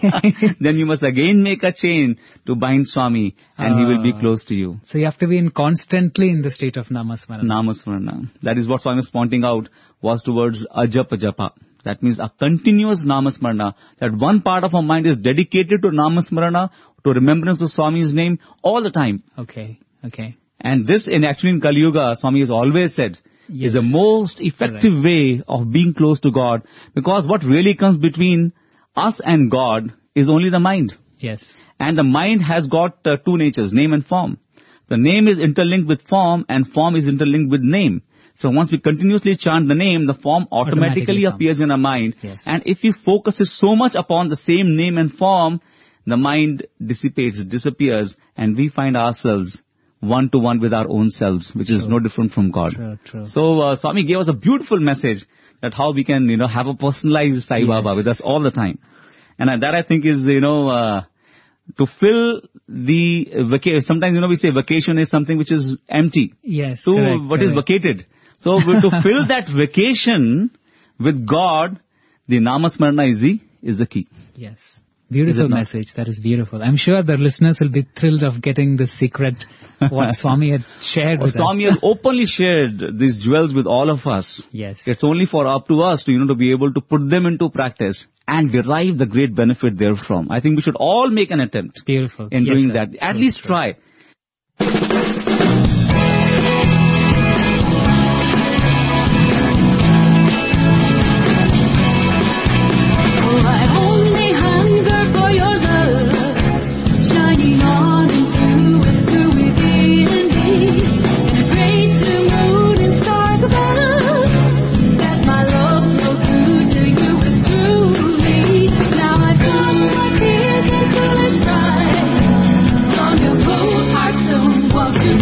Then you must again make a chain to bind Swami and he will be Ah. close to you. So you have to be in constantly in the state of Namasmarana. Namasmarana. That is what Swami was pointing out was towards Ajapa Japa. That means a continuous Namasmarana. That one part of our mind is dedicated to Namasmarana, to remembrance of Swami's name all the time. Okay. Okay. And this in actually in Kali Yuga, Swami has always said, Yes. is the most effective way of being close to God. Because what really comes between us and God is only the mind. Yes. And the mind has got uh, two natures, name and form. The name is interlinked with form and form is interlinked with name. So once we continuously chant the name, the form automatically, Automatically appears comes. in our mind. Yes. And if we focus so much upon the same name and form, the mind dissipates, disappears, and we find ourselves one to one with our own selves, which is no different from God. True, true. So uh, Swami gave us a beautiful message that how we can, you know, have a personalized Sai Baba Yes. with us all the time. And uh, that I think is, you know, uh, to fill the vacation. Sometimes, you know, we say vacation is something which is empty. Yes. So correct, what is correct. vacated? So to fill that vacation with God, the Namasmarana is the, is the key. Yes. Is Beautiful it not? message. That is beautiful. I'm sure the listeners will be thrilled of getting the secret, what Swami had shared with Swami us. has openly shared these jewels with all of us. Yes. It's only for up to us to, you know, to be able to put them into practice and derive the great benefit therefrom. I think we should all make an attempt Beautiful. in Yes, doing sir. that. At True, least true. try. I only hunger for your love, shining on into and through within me, and pray to moon and stars above, that my love flow through to you as truly. Now I come my tears and foolish pride, long ago heart stone walls to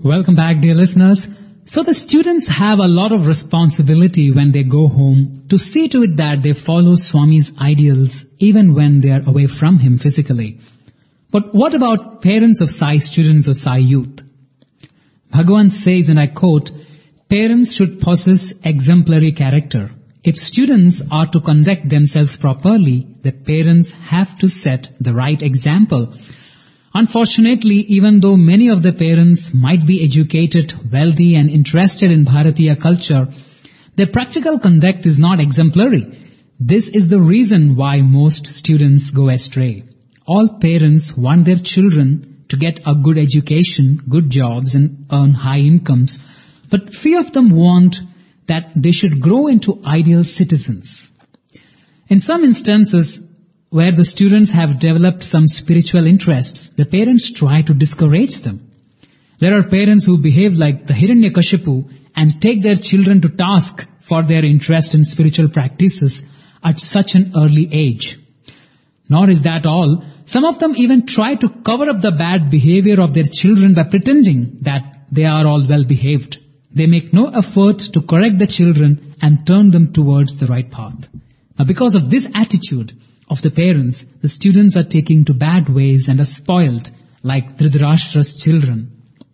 Welcome back, dear listeners. So the students have a lot of responsibility when they go home to see to it that they follow Swami's ideals even when they are away from him physically. But what about parents of Sai students or Sai youth? Bhagavan says, and I quote, "Parents should possess exemplary character. If students are to conduct themselves properly, the parents have to set the right example." Unfortunately, even though many of the parents might be educated, wealthy and interested in Bharatiya culture, their practical conduct is not exemplary. This is the reason why most students go astray. All parents want their children to get a good education, good jobs and earn high incomes, but few of them want that they should grow into ideal citizens. In some instances, where the students have developed some spiritual interests, the parents try to discourage them. There are parents who behave like the Hiranyakashipu and take their children to task for their interest in spiritual practices at such an early age. Nor is that all. Some of them even try to cover up the bad behavior of their children by pretending that they are all well behaved. They make no effort to correct the children and turn them towards the right path. Now, because of this attitude of the parents, the students are taking to bad ways and are spoiled like Dhritarashtra's children.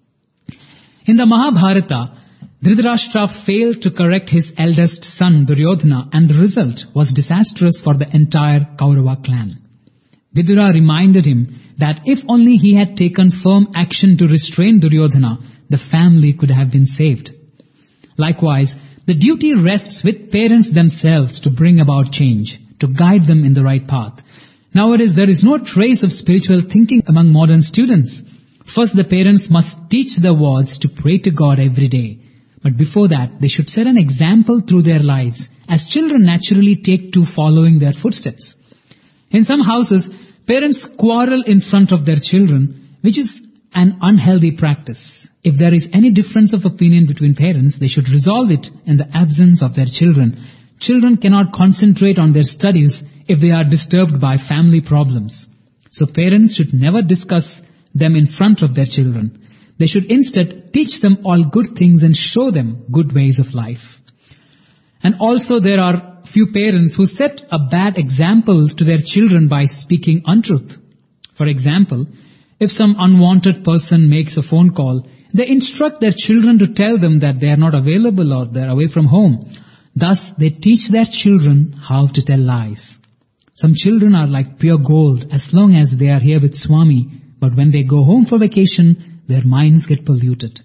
In the Mahabharata, Dhritarashtra failed to correct his eldest son Duryodhana, and the result was disastrous for the entire Kaurava clan. Vidura reminded him that if only he had taken firm action to restrain Duryodhana, the family could have been saved. Likewise, the duty rests with parents themselves to bring about change, to guide them in the right path. Nowadays, there is no trace of spiritual thinking among modern students. First, the parents must teach the wards to pray to God every day. But before that, they should set an example through their lives, as children naturally take to following their footsteps. In some houses, parents quarrel in front of their children, which is an unhealthy practice. If there is any difference of opinion between parents, they should resolve it in the absence of their children. Children cannot concentrate on their studies if they are disturbed by family problems. So parents should never discuss them in front of their children. They should instead teach them all good things and show them good ways of life. And also there are few parents who set a bad example to their children by speaking untruth. For example, if some unwanted person makes a phone call, they instruct their children to tell them that they are not available or they are away from home. Thus, they teach their children how to tell lies. Some children are like pure gold as long as they are here with Swami, but when they go home for vacation, their minds get polluted.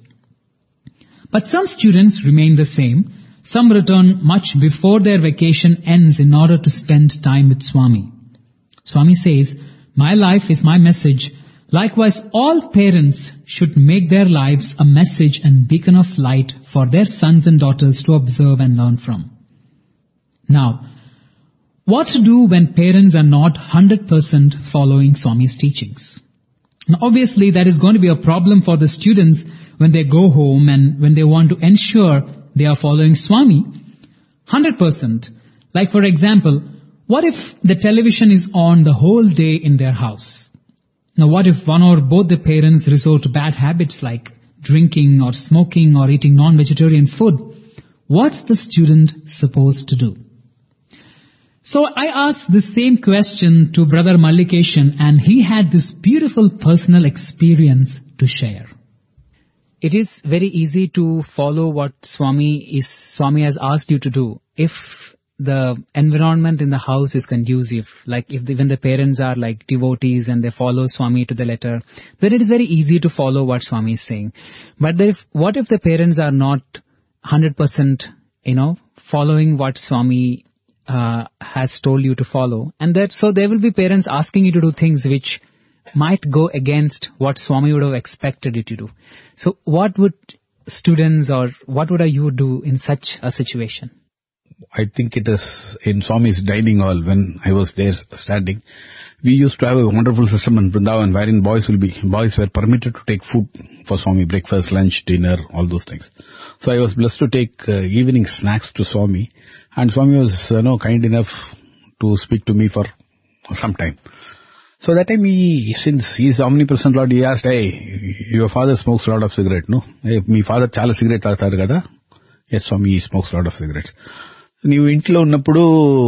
But some students remain the same. Some return much before their vacation ends in order to spend time with Swami. Swami says, "My life is my message." Likewise, all parents should make their lives a message and beacon of light for their sons and daughters to observe and learn from. Now, what to do when parents are not one hundred percent following Swami's teachings? Now, obviously, that is going to be a problem for the students when they go home and when they want to ensure they are following Swami one hundred percent. Like, for example, what if the television is on the whole day in their house? Now, what if one or both the parents resort to bad habits like drinking or smoking or eating non-vegetarian food? What's the student supposed to do? So I asked the same question to Brother Mallikeshan, and he had this beautiful personal experience to share. It is very easy to follow what Swami is Swami has asked you to do if the environment in the house is conducive. Like if the, when the parents are like devotees and they follow Swami to the letter, then it is very easy to follow what Swami is saying. But if, what if the parents are not one hundred percent, you know, following what Swami uh, has told you to follow? And that, so there will be parents asking you to do things which might go against what Swami would have expected you to do. So what would students or what would you do in such a situation? I think it is in Swami's dining hall when I was there standing. We used to have a wonderful system in Vrindavan wherein boys will be, boys were permitted to take food for Swami, breakfast, lunch, dinner, all those things. So I was blessed to take uh, evening snacks to Swami, and Swami was, you know, kind enough to speak to me for some time. So that time he, since he is omnipresent Lord, he asked, hey, your father smokes a lot of cigarette, no? Hey, my father chala cigarette తాగుతారు కదా? Yes, Swami, he smokes a lot of cigarettes. నీవు ఇంట్లో ఉన్నప్పుడు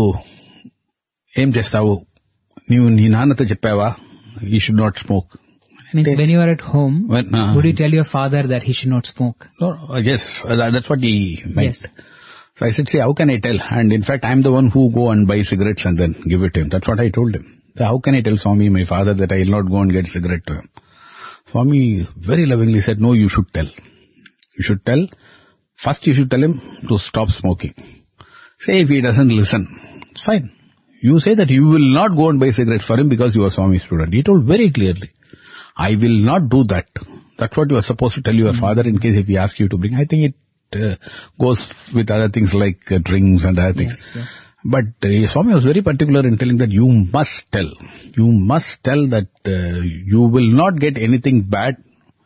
ఏం చేస్తావు? నీవు నీ నాన్నతో చెప్పావా? He should not smoke. Means when you are at home, When, uh, would you tell your father that he should not smoke? No, uh, yes, uh, that's what he meant. Yes. So I said, see, how can I tell? And in fact, I'm the one who go and buy cigarettes and then give it to him. That's what I told him. So how can I tell Swami, my father, that I will not go and get cigarette to him? Swami very lovingly said, no, you should tell. You should tell. First you should tell him to stop smoking. Say if he doesn't listen, it's fine. You say that you will not go and buy cigarettes for him because you are Swami's student. He told very clearly, I will not do that. That's what you are supposed to tell your mm-hmm. father in case if he asks you to bring. I think it uh, goes with other things like uh, drinks and other things. Yes, yes. But uh, Swami was very particular in telling that you must tell. You must tell that uh, you will not get anything bad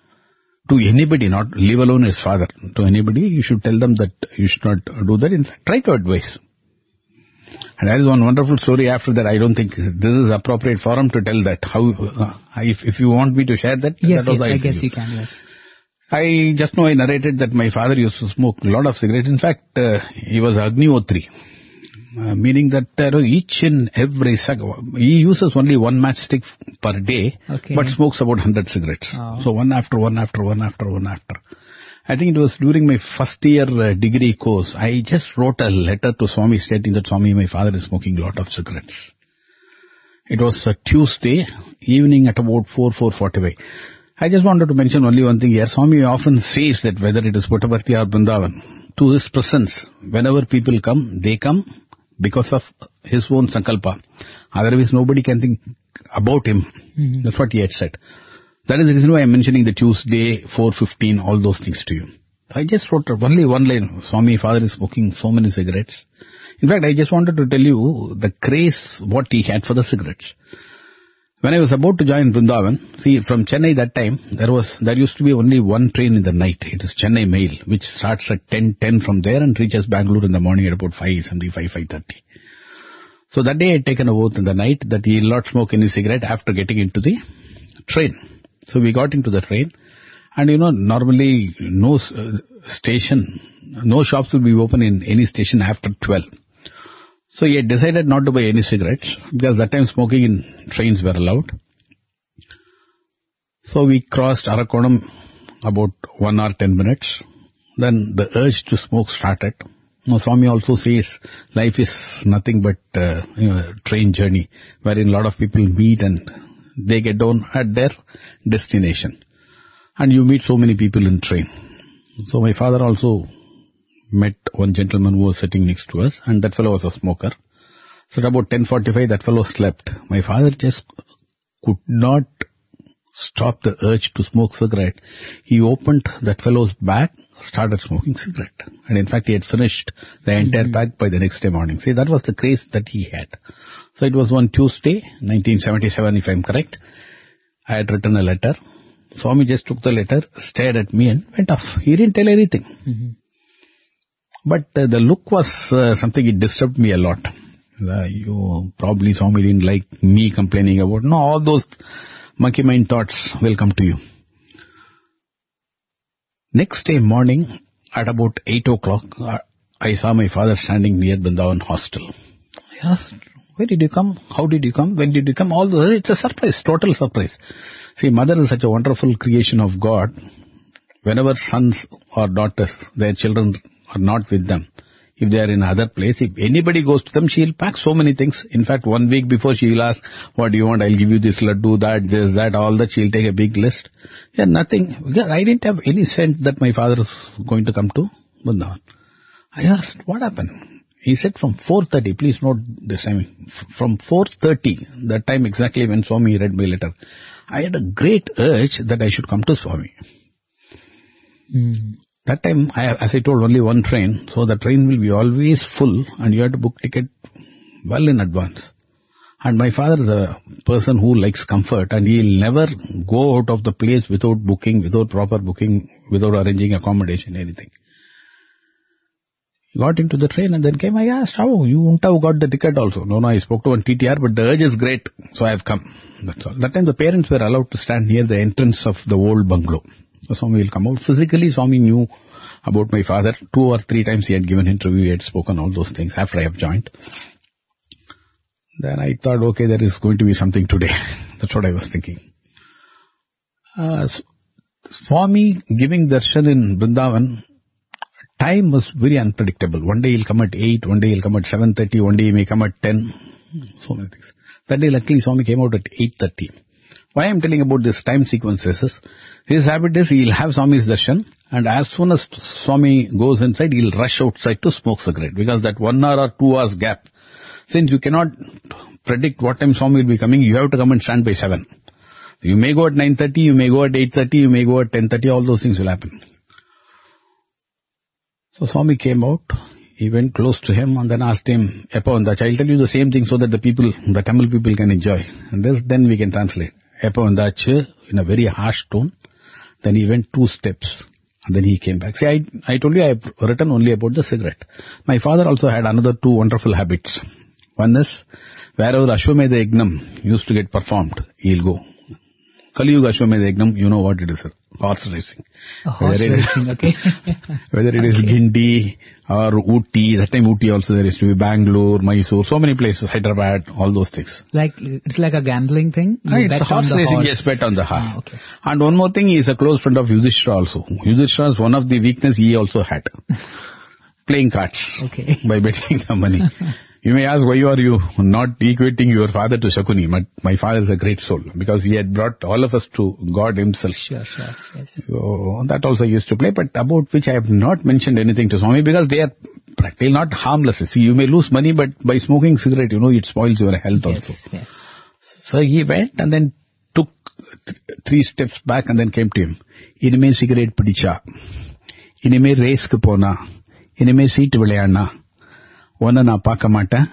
to anybody, not leave alone his father. To anybody, you should tell them that you should not do that. In fact, try to advise. And there is one wonderful story after that. I don't think this is appropriate forum to tell that. How, uh, if, if you want me to share that, yes, that was yes, I, I guess you. you can, yes. I just know I narrated that my father used to smoke a lot of cigarettes. In fact, uh, he was Agnihotri. Uh, meaning that uh, each and every second, he uses only one matchstick per day, okay. but smokes about one hundred cigarettes. Oh. So one after one after one after one after. I think it was during my first year uh, degree course, I just wrote a letter to Swami stating that Swami, my father is smoking a lot of cigarettes. It was a Tuesday evening at about four, four forty-five. I just wanted to mention only one thing here. Swami often says that whether it is Puttaparthi or Vrindavan, to his presence, whenever people come, they come because of his own sankalpa. Otherwise nobody can think about him. Mm-hmm. That's what he had said. That is the reason why I'm mentioning the Tuesday, four fifteen, all those things to you. I just wrote only one line. Swami, father is smoking so many cigarettes. In fact, I just wanted to tell you the craze what he had for the cigarettes. When I was about to join Vrindavan, see, from Chennai that time, there was, there used to be only one train in the night. It is Chennai Mail, which starts at ten ten from there and reaches Bangalore in the morning at about five seventy-five, five thirty. So that day I had taken a oath in the night that he will not smoke any cigarette after getting into the train. So we got into the train, and you know, normally no uh, station, no shops will be open in any station after twelve. So he had decided not to buy any cigarettes, because that time smoking in trains were allowed. So we crossed Arakonam about one hour, ten minutes. Then the urge to smoke started. Now, Swami also says life is nothing but uh, you know, a train journey, wherein a lot of people meet and they get down at their destination. And you meet so many people in train. So my father also met one gentleman who was sitting next to us, and that fellow was a smoker. So at about ten forty-five, that fellow slept. My father just could not stop the urge to smoke cigarette. He opened that fellow's bag, started smoking cigarette. And in fact, he had finished the entire mm-hmm. pack by the next day morning. See, that was the craze that he had. So it was one Tuesday, nineteen seventy-seven, if I'm correct. I had written a letter. Swami just took the letter, stared at me and went off. He didn't tell anything. Mm-hmm. But uh, the look was uh, something, it disturbed me a lot. Uh, you probably, Swami didn't like me complaining about, no, all those monkey mind thoughts will come to you. Next day morning, at about eight o'clock, uh, I saw my father standing near Vrindavan hostel. I asked, where did you come? How did you come? When did you come? All those, it's a surprise, total surprise. See, mother is such a wonderful creation of God. Whenever sons or daughters, their children are not with them, if they are in another place, if anybody goes to them, she will pack so many things. In fact, one week before she will ask, what do you want? I'll give you this, laddu, that, this, that, all that. She'll take a big list. Yeah, nothing. Because I didn't have any sense that my father is going to come to Vrindavan. I asked, what happened? He said from four thirty, please note this time, from four thirty, that time exactly when Swami read my letter, I had a great urge that I should come to Swami. Mm. That time, I, as I told, only one train, so the train will be always full and you have to book ticket well in advance. And my father is a person who likes comfort and he'll never go out of the place without booking, without proper booking, without arranging accommodation, anything. He got into the train and then came. I asked, how? You wouldn't have got the ticket also. No, no, I spoke to one T T R, but the urge is great, so I have come. That's all. That time the parents were allowed to stand near the entrance of the old bungalow. So Swami will come out. Physically, Swami knew about my father. Two or three times he had given interview, he had spoken all those things after I have joined. Then I thought, okay, there is going to be something today. That's what I was thinking. Uh, Swami giving darshan in Vrindavan, time was very unpredictable. One day he'll come at eight, one day he'll come at seven thirty, one day he may come at ten. So many things. That day luckily Swami came out at eight thirty. Why I am telling about this time sequences is, his habit is he'll have Swami's darshan and as soon as Swami goes inside, he'll rush outside to smoke cigarette because that one hour or two hours gap, since you cannot predict what time Swami will be coming, you have to come and stand by seven. You may go at nine thirty, you may go at eight thirty, you may go at ten thirty, all those things will happen. So Swami came out, he went close to him and then asked him, Eppa Vandacha, I'll tell you the same thing so that the people, the Tamil people can enjoy. And this, then we can translate. Eppa Vandacha in a very harsh tone. Then he went two steps and then he came back. See, I, I told you I have written only about the cigarette. My father also had another two wonderful habits. One is, wherever Ashwamedha Yagnam used to get performed, he'll go. Kaliyuga Ashwamedha Yagnam, you know what it is, sir. Horse racing. Oh, horse whether racing, is, okay. whether it is Okay. Guindy or Ooty, that time Ooty also there used to be Bangalore, Mysore, so many places, Hyderabad, all those things. Like, it's like a gambling thing? You Ah, it's bet a horse on the racing, horse. yes, bet on the horse. Ah, okay. And one more thing, he is a close friend of Yudhishthira also. Yudhishthira is one of the weakness he also had. Playing cards. Okay. By betting the money. You may ask, why are you not equating your father to Shakuni? But my father is a great soul because he had brought all of us to God himself. Sure, sure, yes. So that also used to play, but about which I have not mentioned anything to Swami because they are practically not harmless. See, you may lose money, but by smoking cigarette, you know, it spoils your health Yes, also. yes. So he went and then took th- three steps back and then came to him. Inime cigarette pidicha. Inime race ku pona. Inime seat vilayana. Ona na paaka maata.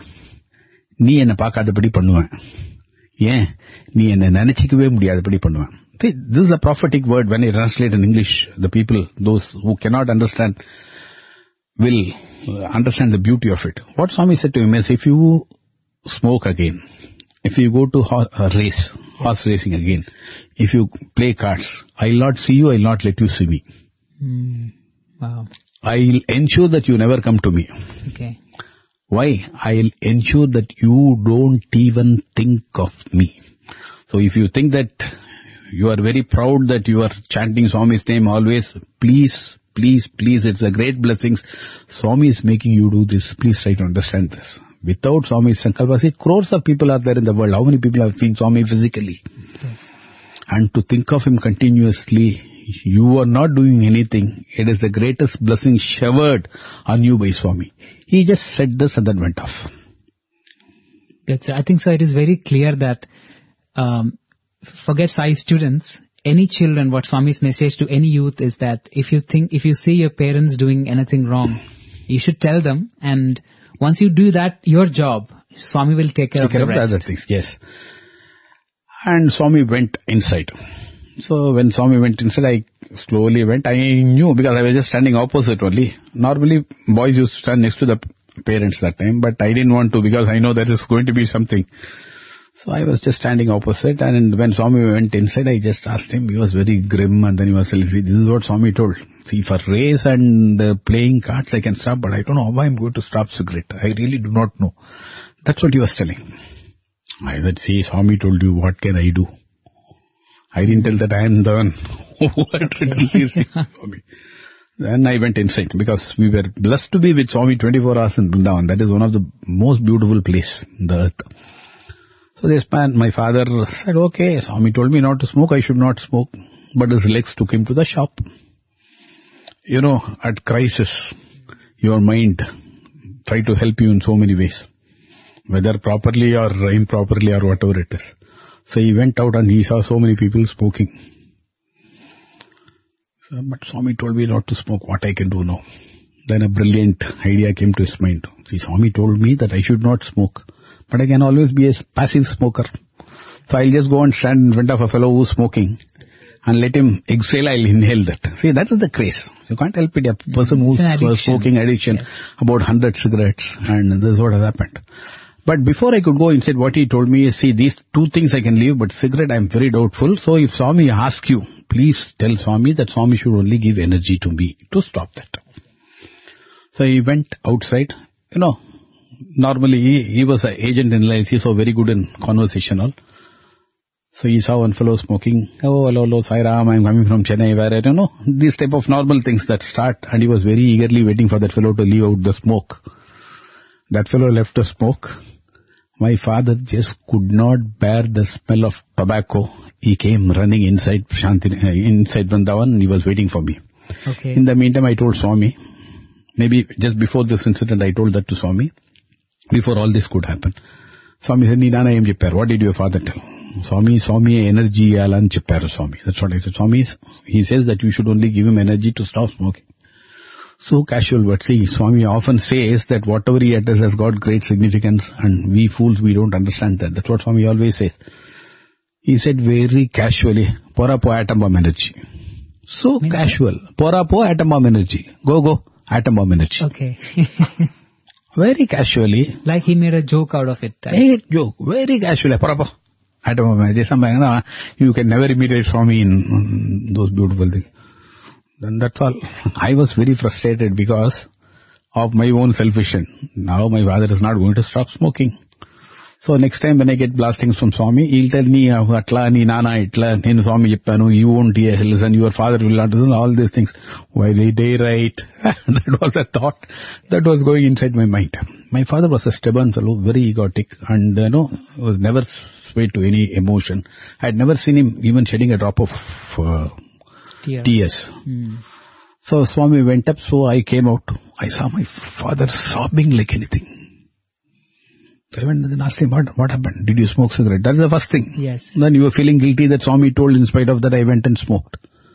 Nee enna paakadapadi pannuven. Yen, nee enna nenachikave mudiyadapadi pannuven. See, this is a prophetic word. When I translate in English, the people, those who cannot understand, will understand the beauty of it. What Swami said to him is, if you smoke again, if you go to ho- a race, horse racing again, if you play cards, I'll not see you, I'll not let you see me. Mm, wow. I'll ensure that you never come to me. Okay. Why? I'll ensure that you don't even think of me. So if you think that you are very proud that you are chanting Swami's name always, please, please, please, it's a great blessing. Swami is making you do this. Please try to understand this. Without Swami's Sankalpa, see, crores of people are there in the world. How many people have seen Swami physically? Yes. And to think of him continuously, you are not doing anything. It is the greatest blessing showered on you by Swami. He just said this and then went off. That's, I think so it is very clear that, um, forget Sai students, any children, what Swami's message to any youth is that if you think, if you see your parents doing anything wrong, you should tell them, and once you do that, your job, Swami will take care Take of care the of the rest. other things, yes. And Swami went inside. So when Swami went inside, I slowly went. I knew because I was just standing opposite only. Normally boys used to stand next to the parents that time, but I didn't want to because I know there is going to be something. So I was just standing opposite, and when Swami went inside, I just asked him. He was very grim, and then he was saying, see, this is what Swami told. See, for race and uh, playing cards, I can stop, but I don't know how I'm going to stop cigarette. I really do not know. That's what he was telling. I said, see, Swami told you, what can I do? I didn't tell that I am the one who had written this. Then I went inside because we were blessed to be with Swami twenty-four hours in Vrindavan. That is one of the most beautiful places on the earth. So this man, my father said, okay, Swami told me not to smoke, I should not smoke. But his legs took him to the shop. You know, at crisis, your mind try to help you in so many ways. Whether properly or improperly or whatever it is. So he went out and he saw so many people smoking. So, but Swami told me not to smoke, what I can do now. Then a brilliant idea came to his mind. See, Swami told me that I should not smoke. But I can always be a passive smoker. So I'll just go and stand in front of a fellow who's smoking. and let him exhale, I'll inhale that. See, that is the craze. You can't help it. A person who's was smoking addiction, yes. about one hundred cigarettes, and this is what has happened. But before I could go inside, what he told me is, see, these two things I can leave, but cigarette I'm very doubtful. So if Swami asks you, please tell Swami that Swami should only give energy to me to stop that. So he went outside. You know, normally he, he was an agent in L I C, so very good in conversational. So he saw one fellow smoking. Oh, hello, hello, Sai Ram, I'm coming from Chennai, where, you know, these type of normal things that start. And he was very eagerly waiting for that fellow to leave out the smoke. That fellow left the smoke. My father just could not bear the smell of tobacco. He came running inside Shanti, uh, inside Vrindavan, and he was waiting for me. Okay. In the meantime, I told Swami, maybe just before this incident, I told that to Swami, before all this could happen. Swami said, Nidana em chipparu. What did your father tell? Swami, Swami, energy alan chipparu, Swami. That's what I said. Swami, he says that you should only give him energy to stop smoking. So casual, but see, Swami often says that whatever he utters has got great significance, and we fools, we don't understand that. That's what Swami always says. He said very casually, Pora po atom bomb energy. So Means casual. Pora po atom bomb energy. Go, go, atom bomb energy. Okay. Very casually. Like he made a joke out of it. A joke. Very casually. Pora po atom bomb energy. Something, no, you can never imitate Swami in those beautiful things. Then that's all. I was very frustrated because of my own selfishness. Now my father is not going to stop smoking. So next time when I get blastings from Swami, he'll tell me, atla, ni nana, itla, nenu Swami jippanu, you won't hear, listen, your father will not listen, all these things. Why they day right? That was a thought that was going inside my mind. My father was a stubborn fellow, very egotic, and you know, was never swayed to any emotion. I had never seen him even shedding a drop of uh, Tear. tears. Mm. So Swami went up, so I came out. I saw my father sobbing like anything. So I went and asked him, what, what happened? Did you smoke cigarette? That's the first thing. Yes. Then you were feeling guilty that Swami told. In spite of that, I went and smoked.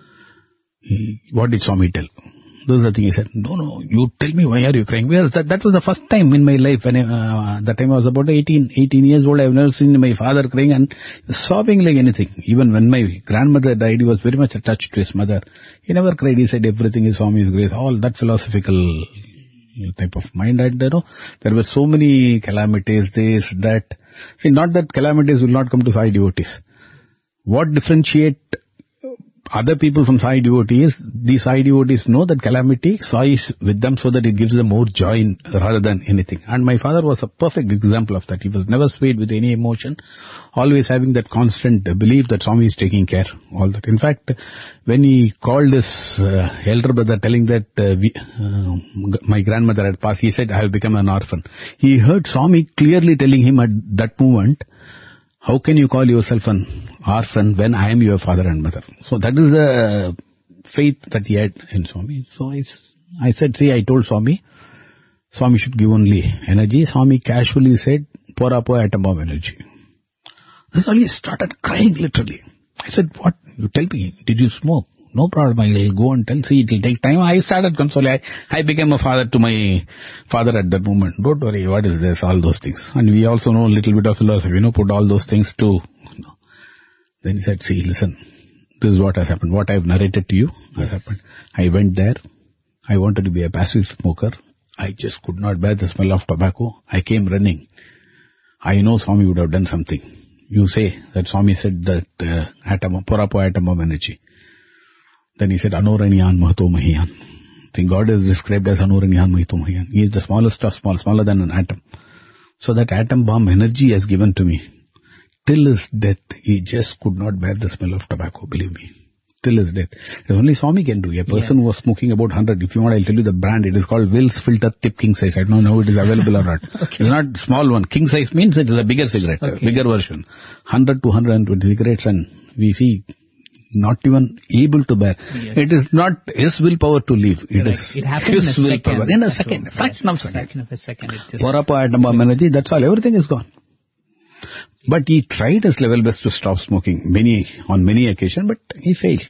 He, what did Swami tell? This is the thing he said. No, no, you tell me, why are you crying? Well, that, that was the first time in my life. When I, uh, that time I was about eighteen, eighteen years old. I've never seen my father crying and sobbing like anything. Even when my grandmother died, he was very much attached to his mother. He never cried. He said everything is Swami's grace. All that philosophical type of mind. And you know, there were so many calamities, this, that. See, not that calamities will not come to Sai devotees. What differentiate other people from Sai devotees, these Sai devotees know that calamity, Sai is with them so that it gives them more joy in, rather than anything. And my father was a perfect example of that. He was never swayed with any emotion, always having that constant belief that Swami is taking care, all that. In fact, when he called his uh, elder brother telling that uh, we, uh, my grandmother had passed, he said, I have become an orphan. He heard Swami clearly telling him at that moment, how can you call yourself an orphan when I am your father and mother? So that is the faith that he had in Swami. So I, I said, see, I told Swami, Swami should give only energy. Swami casually said, Pora po atom bomb energy. This only started crying literally. I said, what? You tell me, did you smoke? No problem, I'll go and tell. See, it will take time. I started consoling. I, I became a father to my father at that moment. Don't worry, what is this? All those things. And we also know a little bit of philosophy, you know, put all those things to... You know. Then he said, see, listen, this is what has happened. What I have narrated to you has yes. happened. I went there. I wanted to be a passive smoker. I just could not bear the smell of tobacco. I came running. I know Swami would have done something. You say that Swami said that uh, atom, Pora po atom bomb energy. Then he said, Anoraniyan Mahato Mahiyan. I think God is described as Anoraniyan Mahato Mahiyan. He is the smallest of small, smaller than an atom. So that atom bomb energy has given to me. Till his death, he just could not bear the smell of tobacco, believe me. Till his death. Only Swami can do. A person yes. who was smoking about one hundred, if you want, I'll tell you the brand. It is called Will's Filter Tip King Size. I don't know how it is available or not. Okay. It's not small one. King size means it is a bigger cigarette, okay. a bigger version. one hundred to one hundred twenty cigarettes, and we see not even able to bear. Yes. It is not his willpower to leave. It Correct. is it happens his in a willpower. second. In a second. Yes. Fraction of a second. Fraction of a second. It just... Pora po atom bomb energy, that's all. Everything is gone. But he tried his level best to stop smoking many on many occasions, but he failed.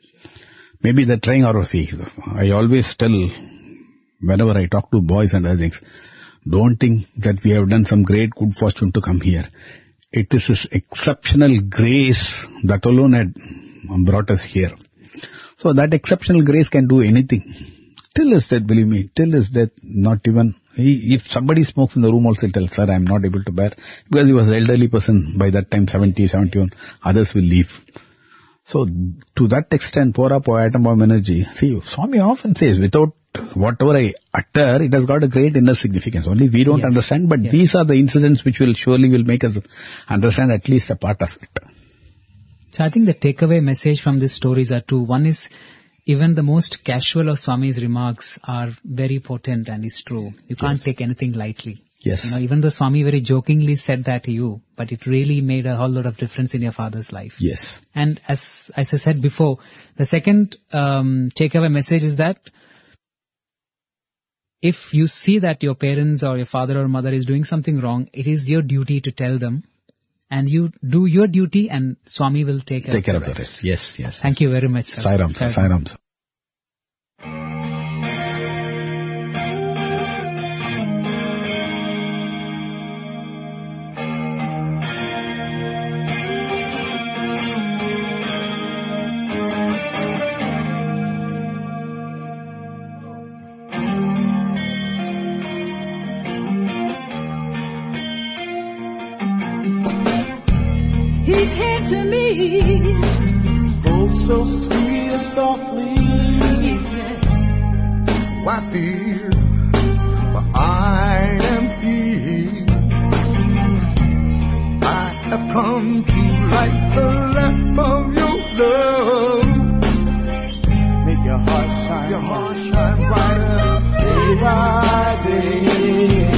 Maybe the trying or see. I always tell, whenever I talk to boys and other things, don't think that we have done some great good fortune to come here. It is his exceptional grace that alone had brought us here. So that exceptional grace can do anything. Till his death, believe me, till his death, not even, he, if somebody smokes in the room also, he'll tell, sir, I'm not able to bear, because he was an elderly person by that time, seventy, seventy-one, others will leave. So, to that extent, Pora Po Atom Bomb Energy, see, Swami often says, without whatever I utter, it has got a great inner significance. Only we don't yes. understand, but yes. these are the incidents which will surely will make us understand at least a part of it. So I think the takeaway message from these stories are two. One is, even the most casual of Swami's remarks are very potent and is true. You can't yes. take anything lightly. Yes. You know, even though Swami very jokingly said that to you, but it really made a whole lot of difference in your father's life. Yes. And as, as I said before, the second um, takeaway message is that if you see that your parents or your father or mother is doing something wrong, it is your duty to tell them. And you do your duty and Swami will take care, take care of, of the rest. Yes, yes. Thank you very much, sir. Sai Ram, sir. Sai Ram, sir. He came to me, spoke so sweet and softly. Why fear? For I am he. I have come to light the lamp of your love. Make your heart shine, your heart shine brighter day by day.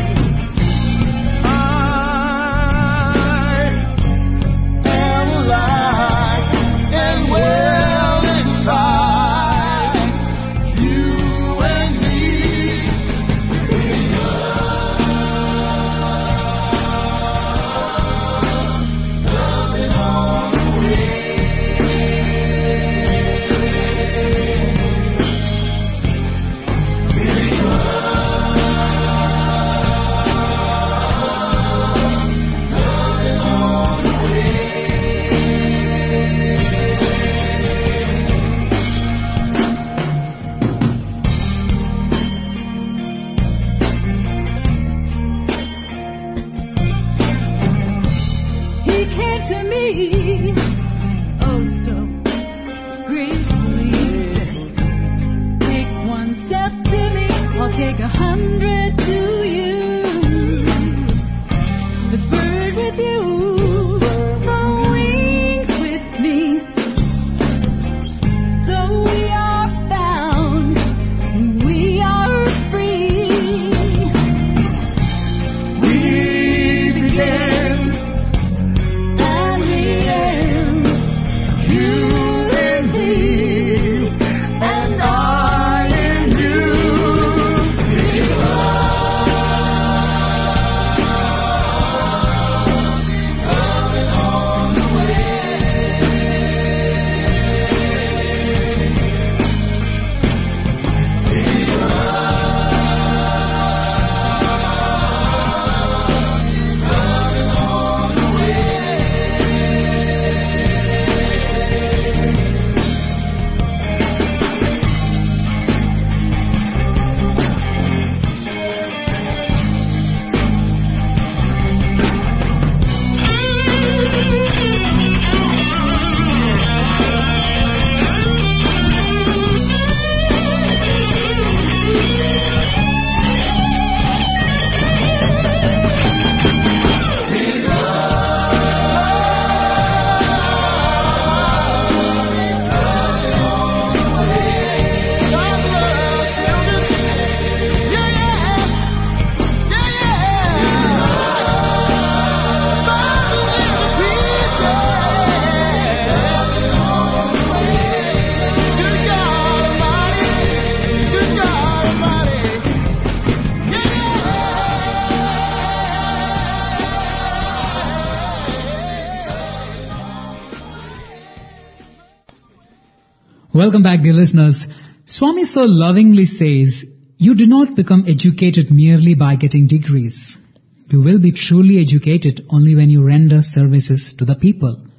Welcome back, dear listeners. Swami so lovingly says, you do not become educated merely by getting degrees. You will be truly educated only when you render services to the people.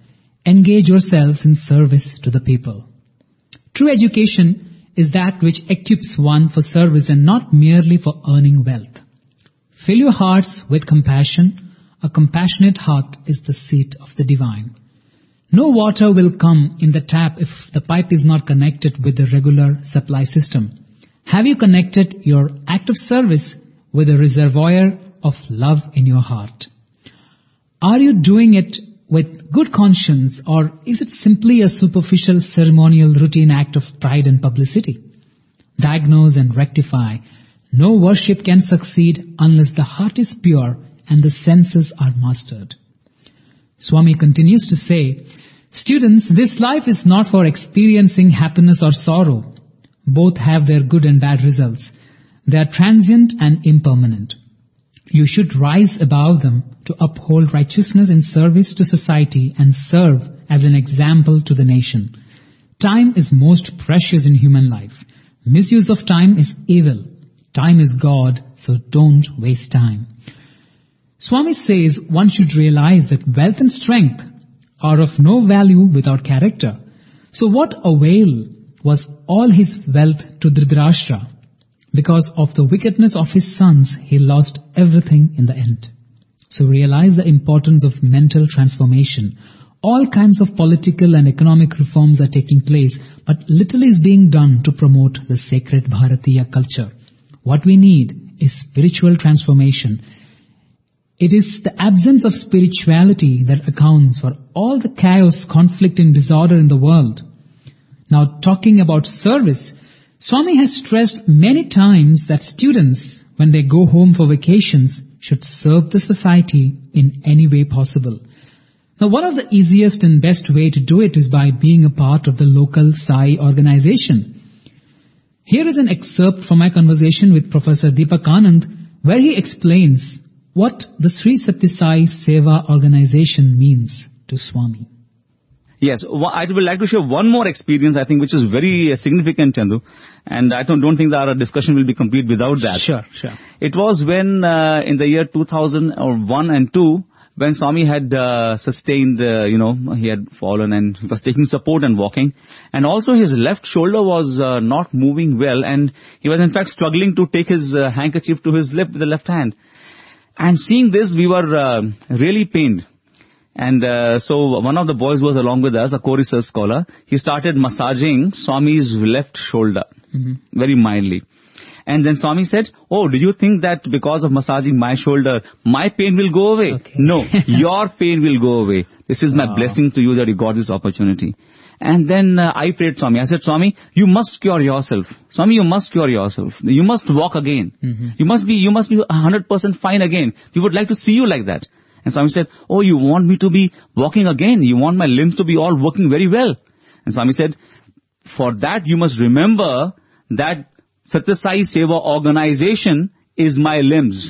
engage yourselves in service to the people. True education is that which equips one for service and not merely for earning wealth. Fill your hearts with compassion. A compassionate heart is the seat of the divine. No water will come in the tap if the pipe is not connected with the regular supply system. Have you connected your act of service with a reservoir of love in your heart? Are you doing it with good conscience, or is it simply a superficial ceremonial routine act of pride and publicity? Diagnose and rectify. No worship can succeed unless the heart is pure and the senses are mastered. Swami continues to say, students, this life is not for experiencing happiness or sorrow. Both have their good and bad results. They are transient and impermanent. You should rise above them to uphold righteousness in service to society and serve as an example to the nation. Time is most precious in human life. Misuse of time is evil. Time is God, so don't waste time. Swami says one should realize that wealth and strength are of no value without character. So what avail was all his wealth to Dhritarashtra? Because of the wickedness of his sons, he lost everything in the end. So realize the importance of mental transformation. All kinds of political and economic reforms are taking place, but little is being done to promote the sacred Bharatiya culture. What we need is spiritual transformation. It is the absence of spirituality that accounts for all the chaos, conflict and disorder in the world. Now, talking about service, Swami has stressed many times that students, when they go home for vacations, should serve the society in any way possible. Now, one of the easiest and best way to do it is by being a part of the local Sai organization. Here is an excerpt from my conversation with Professor Deepak Anand, where he explains what the Sri Satya Sai Seva organization means to Swami. Yes, I would like to share one more experience, I think, which is very significant, Chandu. And I don't, don't think that our discussion will be complete without that. Sure, sure. It was when, uh, in the year two thousand one and two, when Swami had uh, sustained, uh, you know, he had fallen and he was taking support and walking. And also his left shoulder was uh, not moving well, and he was in fact struggling to take his uh, handkerchief to his lip with the left hand. And seeing this, we were uh, really pained. And uh, so one of the boys was along with us, a co-research scholar. He started massaging Swami's left shoulder, mm-hmm. very mildly. And then Swami said, oh, do you think that because of massaging my shoulder, my pain will go away? Okay. No, your pain will go away. This is my wow. blessing to you that you got this opportunity. And then uh, I prayed Swami. I said, Swami, you must cure yourself. Swami, you must cure yourself. You must walk again. Mm-hmm. You must be, you must be one hundred percent fine again. We would like to see you like that. And Swami said, oh, you want me to be walking again? You want my limbs to be all working very well? And Swami said, for that you must remember that Satya Sai Seva organization is my limbs.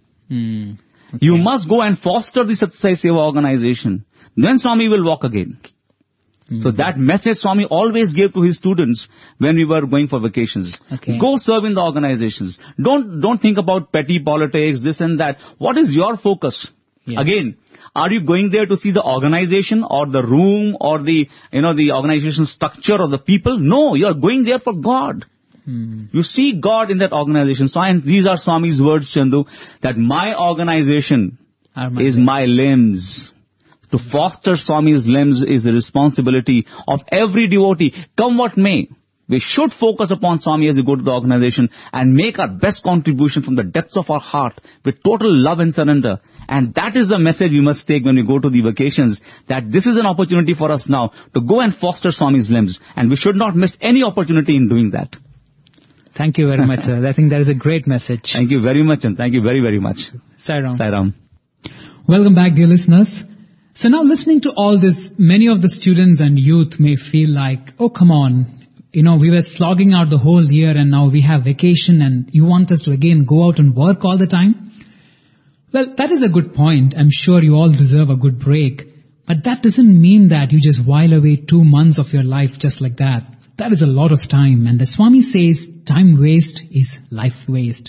Mm, okay. You must go and foster the Satya Sai Seva organization. Then Swami will walk again. Mm. So that message Swami always gave to his students when we were going for vacations. Okay. Go serve in the organizations. Don't, don't think about petty politics, this and that. What is your focus? Yes. Again, are you going there to see the organization or the room or the, you know, the organization structure or the people? No, you are going there for God. Hmm. You see God in that organization. So, and these are Swami's words, Chandu, that my organization my is limbs. my limbs. To foster Swami's limbs is the responsibility of every devotee. Come what may. We should focus upon Swami as we go to the organization and make our best contribution from the depths of our heart with total love and surrender. And that is the message we must take when we go to the vacations, that this is an opportunity for us now to go and foster Swami's limbs. And we should not miss any opportunity in doing that. Thank you very much, sir. I think that is a great message. Thank you very much, and thank you very, very much. Sai Ram. Sai Ram. Welcome back, dear listeners. So now listening to all this, many of the students and youth may feel like, oh, come on. You know, we were slogging out the whole year and now we have vacation and you want us to again go out and work all the time? Well, that is a good point. I'm sure you all deserve a good break. But that doesn't mean that you just while away two months of your life just like that. That is a lot of time. And the Swami says time waste is life waste.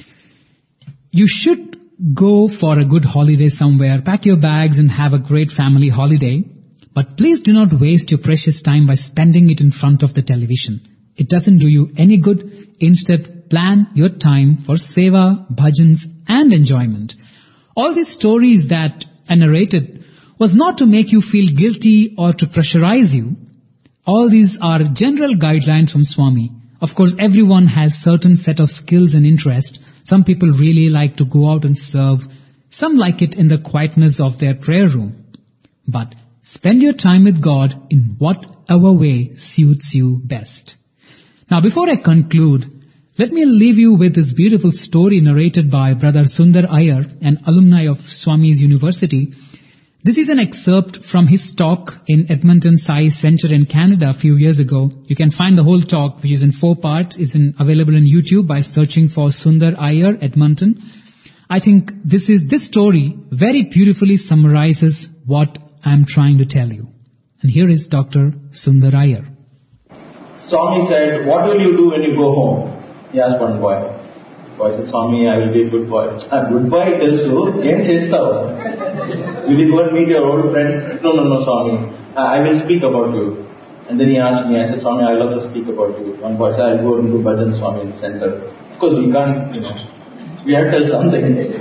You should go for a good holiday somewhere. Pack your bags and have a great family holiday. But please do not waste your precious time by spending it in front of the television. It doesn't do you any good. Instead, plan your time for seva, bhajans and enjoyment. All these stories that I narrated was not to make you feel guilty or to pressurize you. All these are general guidelines from Swami. Of course, everyone has certain set of skills and interests. Some people really like to go out and serve. Some like it in the quietness of their prayer room. But spend your time with God in whatever way suits you best. Now, before I conclude, let me leave you with this beautiful story narrated by Brother Sundar Iyer, an alumni of Swami's University. This is an excerpt from his talk in Edmonton Science Center in Canada a few years ago. You can find the whole talk, which is in four parts, is in, available on YouTube by searching for Sundar Iyer, Edmonton. I think this is this story very beautifully summarizes what I'm trying to tell you. And here is Doctor Sundar Iyer. Swami said, "What will you do when you go home?" He asked one boy. The boy said, "Swami, I will be a good boy." "A good boy tells you, em chestao? Will you go and meet your old friends?" "No, no, no, Swami. I will speak about you." And then he asked me, I said, "Swami, I will also speak about you." One boy said, "I will go and do bhajan, Swami, in the center." Of course, we can't, you know, we had to tell something.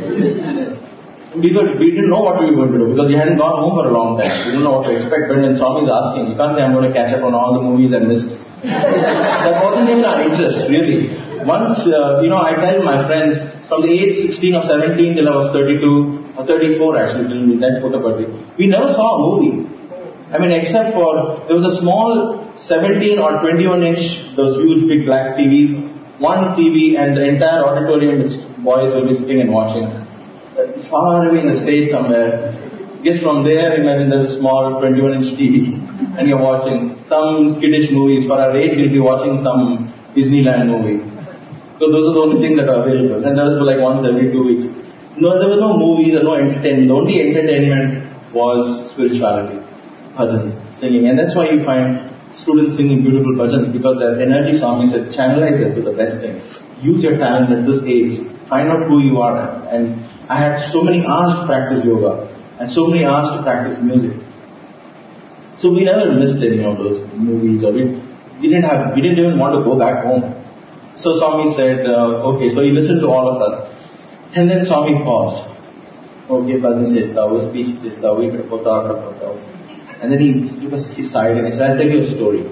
we, were, we didn't know what we were going to do because we hadn't gone home for a long time. We didn't know what to expect. But when Swami is asking, you can't say, "I'm going to catch up on all the movies I missed." That wasn't even our interest, really. Once, uh, you know, I tell my friends, from the age sixteen or seventeen till I was thirty-two, or thirty-four actually, till we then put a birthday, we never saw a movie. I mean, except for, there was a small seventeen or twenty-one inch, those huge big black T Vs, one T V and the entire auditorium which boys will be sitting and watching. Uh, far away in the stage somewhere. Just from there, imagine there's a small twenty-one inch T V and you're watching some kiddish movies. For our age, we'll be watching some Disneyland movie. So those are the only things that are available. And those were like once every two weeks. No, there was no movies or no entertainment. The only entertainment was spirituality, bhajans, singing. And that's why you find students singing beautiful bhajans, because their energy, Swami said, channelize it to the best things. Use your talent at this age. Find out who you are. And I had so many hours to practice yoga and so many hours to practice music. So we never missed any of those movies, or we, we didn't have, we didn't even want to go back home. So Swami said, uh, okay, so he listened to all of us. And then Swami paused. Okay, bhajan chestao, speech chestao, ikkada pota, akkada pota. And then he took us his side and he said, "I'll tell you a story."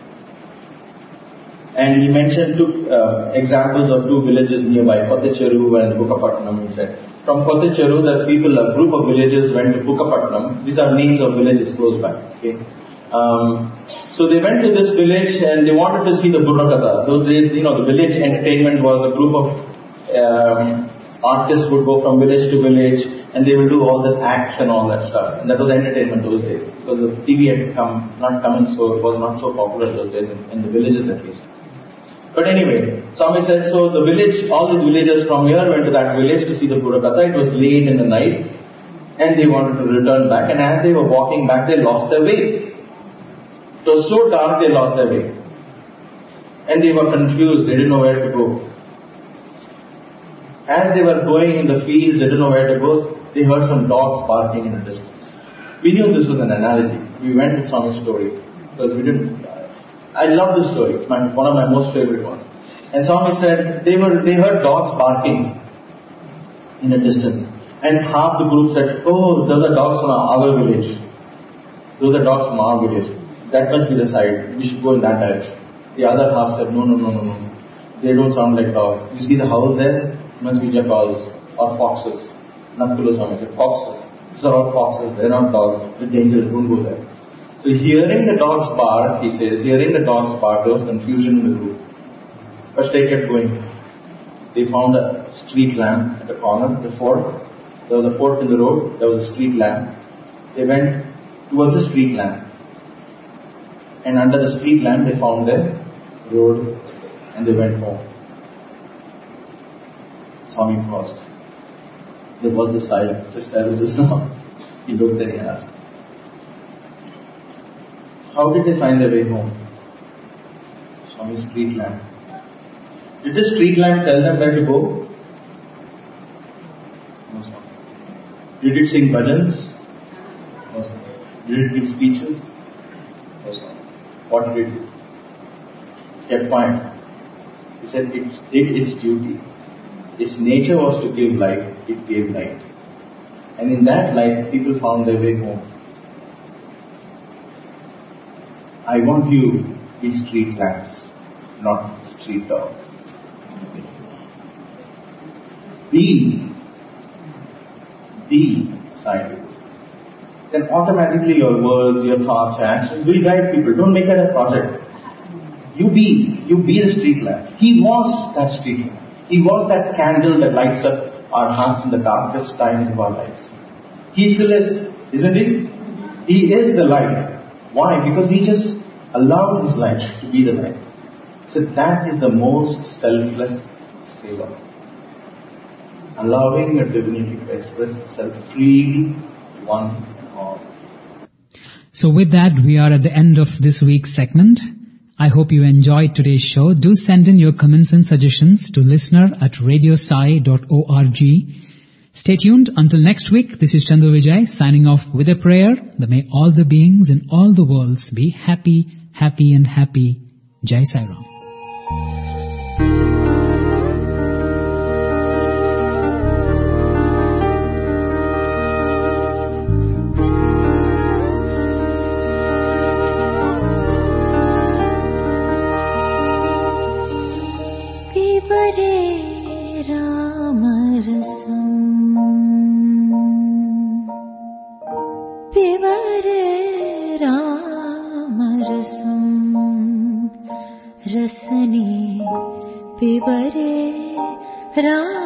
And he mentioned two uh, examples of two villages nearby, Kottacheru and Bukkapatnam, he said. From Kottacheru, the people, a group of villages went to Bukkapatnam. These are names of villages close by. Okay. Um, so they went to this village and they wanted to see the Burrakatha. Those days, you know, the village entertainment was a group of um, artists would go from village to village and they will do all this acts and all that stuff. And that was entertainment those days, because the T V had come, not coming so, it was not so popular those days, in, in the villages at least. But anyway, Swami said, so the village, all these villagers from here went to that village to see the Burrakatha. It was late in the night and they wanted to return back, and as they were walking back, they lost their way. It was so dark, they lost their way. And they were confused, they didn't know where to go. As they were going in the fields, they didn't know where to go, they heard some dogs barking in the distance. We knew this was an analogy. We went with Swami's story, because we didn't, I love this story, it's my, one of my most favorite ones. And Swami said, they were, they heard dogs barking in a distance. And half the group said, "Oh, those are dogs from our village. Those are dogs from our village. That must be the side. We should go in that direction." The other half said, "No, no, no, no, no. They don't sound like dogs. You see the howl there? It must be jackals or foxes." Nakula Swami said, "Foxes. These are all foxes. They're not dogs. They're dangerous. Don't go there." So hearing the dogs bark, he says, hearing the dogs bark, there was confusion in the group. First they kept going. They found a street lamp at the corner, the fork. There was a fork in the road. There was a street lamp. They went towards the street lamp. And under the street lamp they found the road and they went home. Swami paused. There was the silence, just as it is now. He looked and he asked, "How did they find their way home?" Swami's street lamp. Did the street lamp tell them where to go? No, Swami. Did it sing bhajans? No, Swami. Did it give speeches? What did it do? Kept quiet. He said it did its duty. Its nature was to give light, it gave light. And in that light, people found their way home. I want you to be street rats, not street dogs. Be, be scientific. Then automatically your words, your thoughts, your actions will guide people. Don't make that a project. You be, you be the street lamp. He was that street lamp. He was that candle that lights up our hearts in the darkest time of our lives. He still is, isn't he? He is the light. Why? Because he just allowed his light to be the light. So that is the most selfless seva. Allowing a divinity to express itself freely to one and all. So with that, we are at the end of this week's segment. I hope you enjoyed today's show. Do send in your comments and suggestions to listener at radiosai dot org. Stay tuned until next week. This is Chandu Vijay signing off with a prayer that may all the beings in all the worlds be happy, happy and happy. Jai Sai Ram. रसने पिबरे रा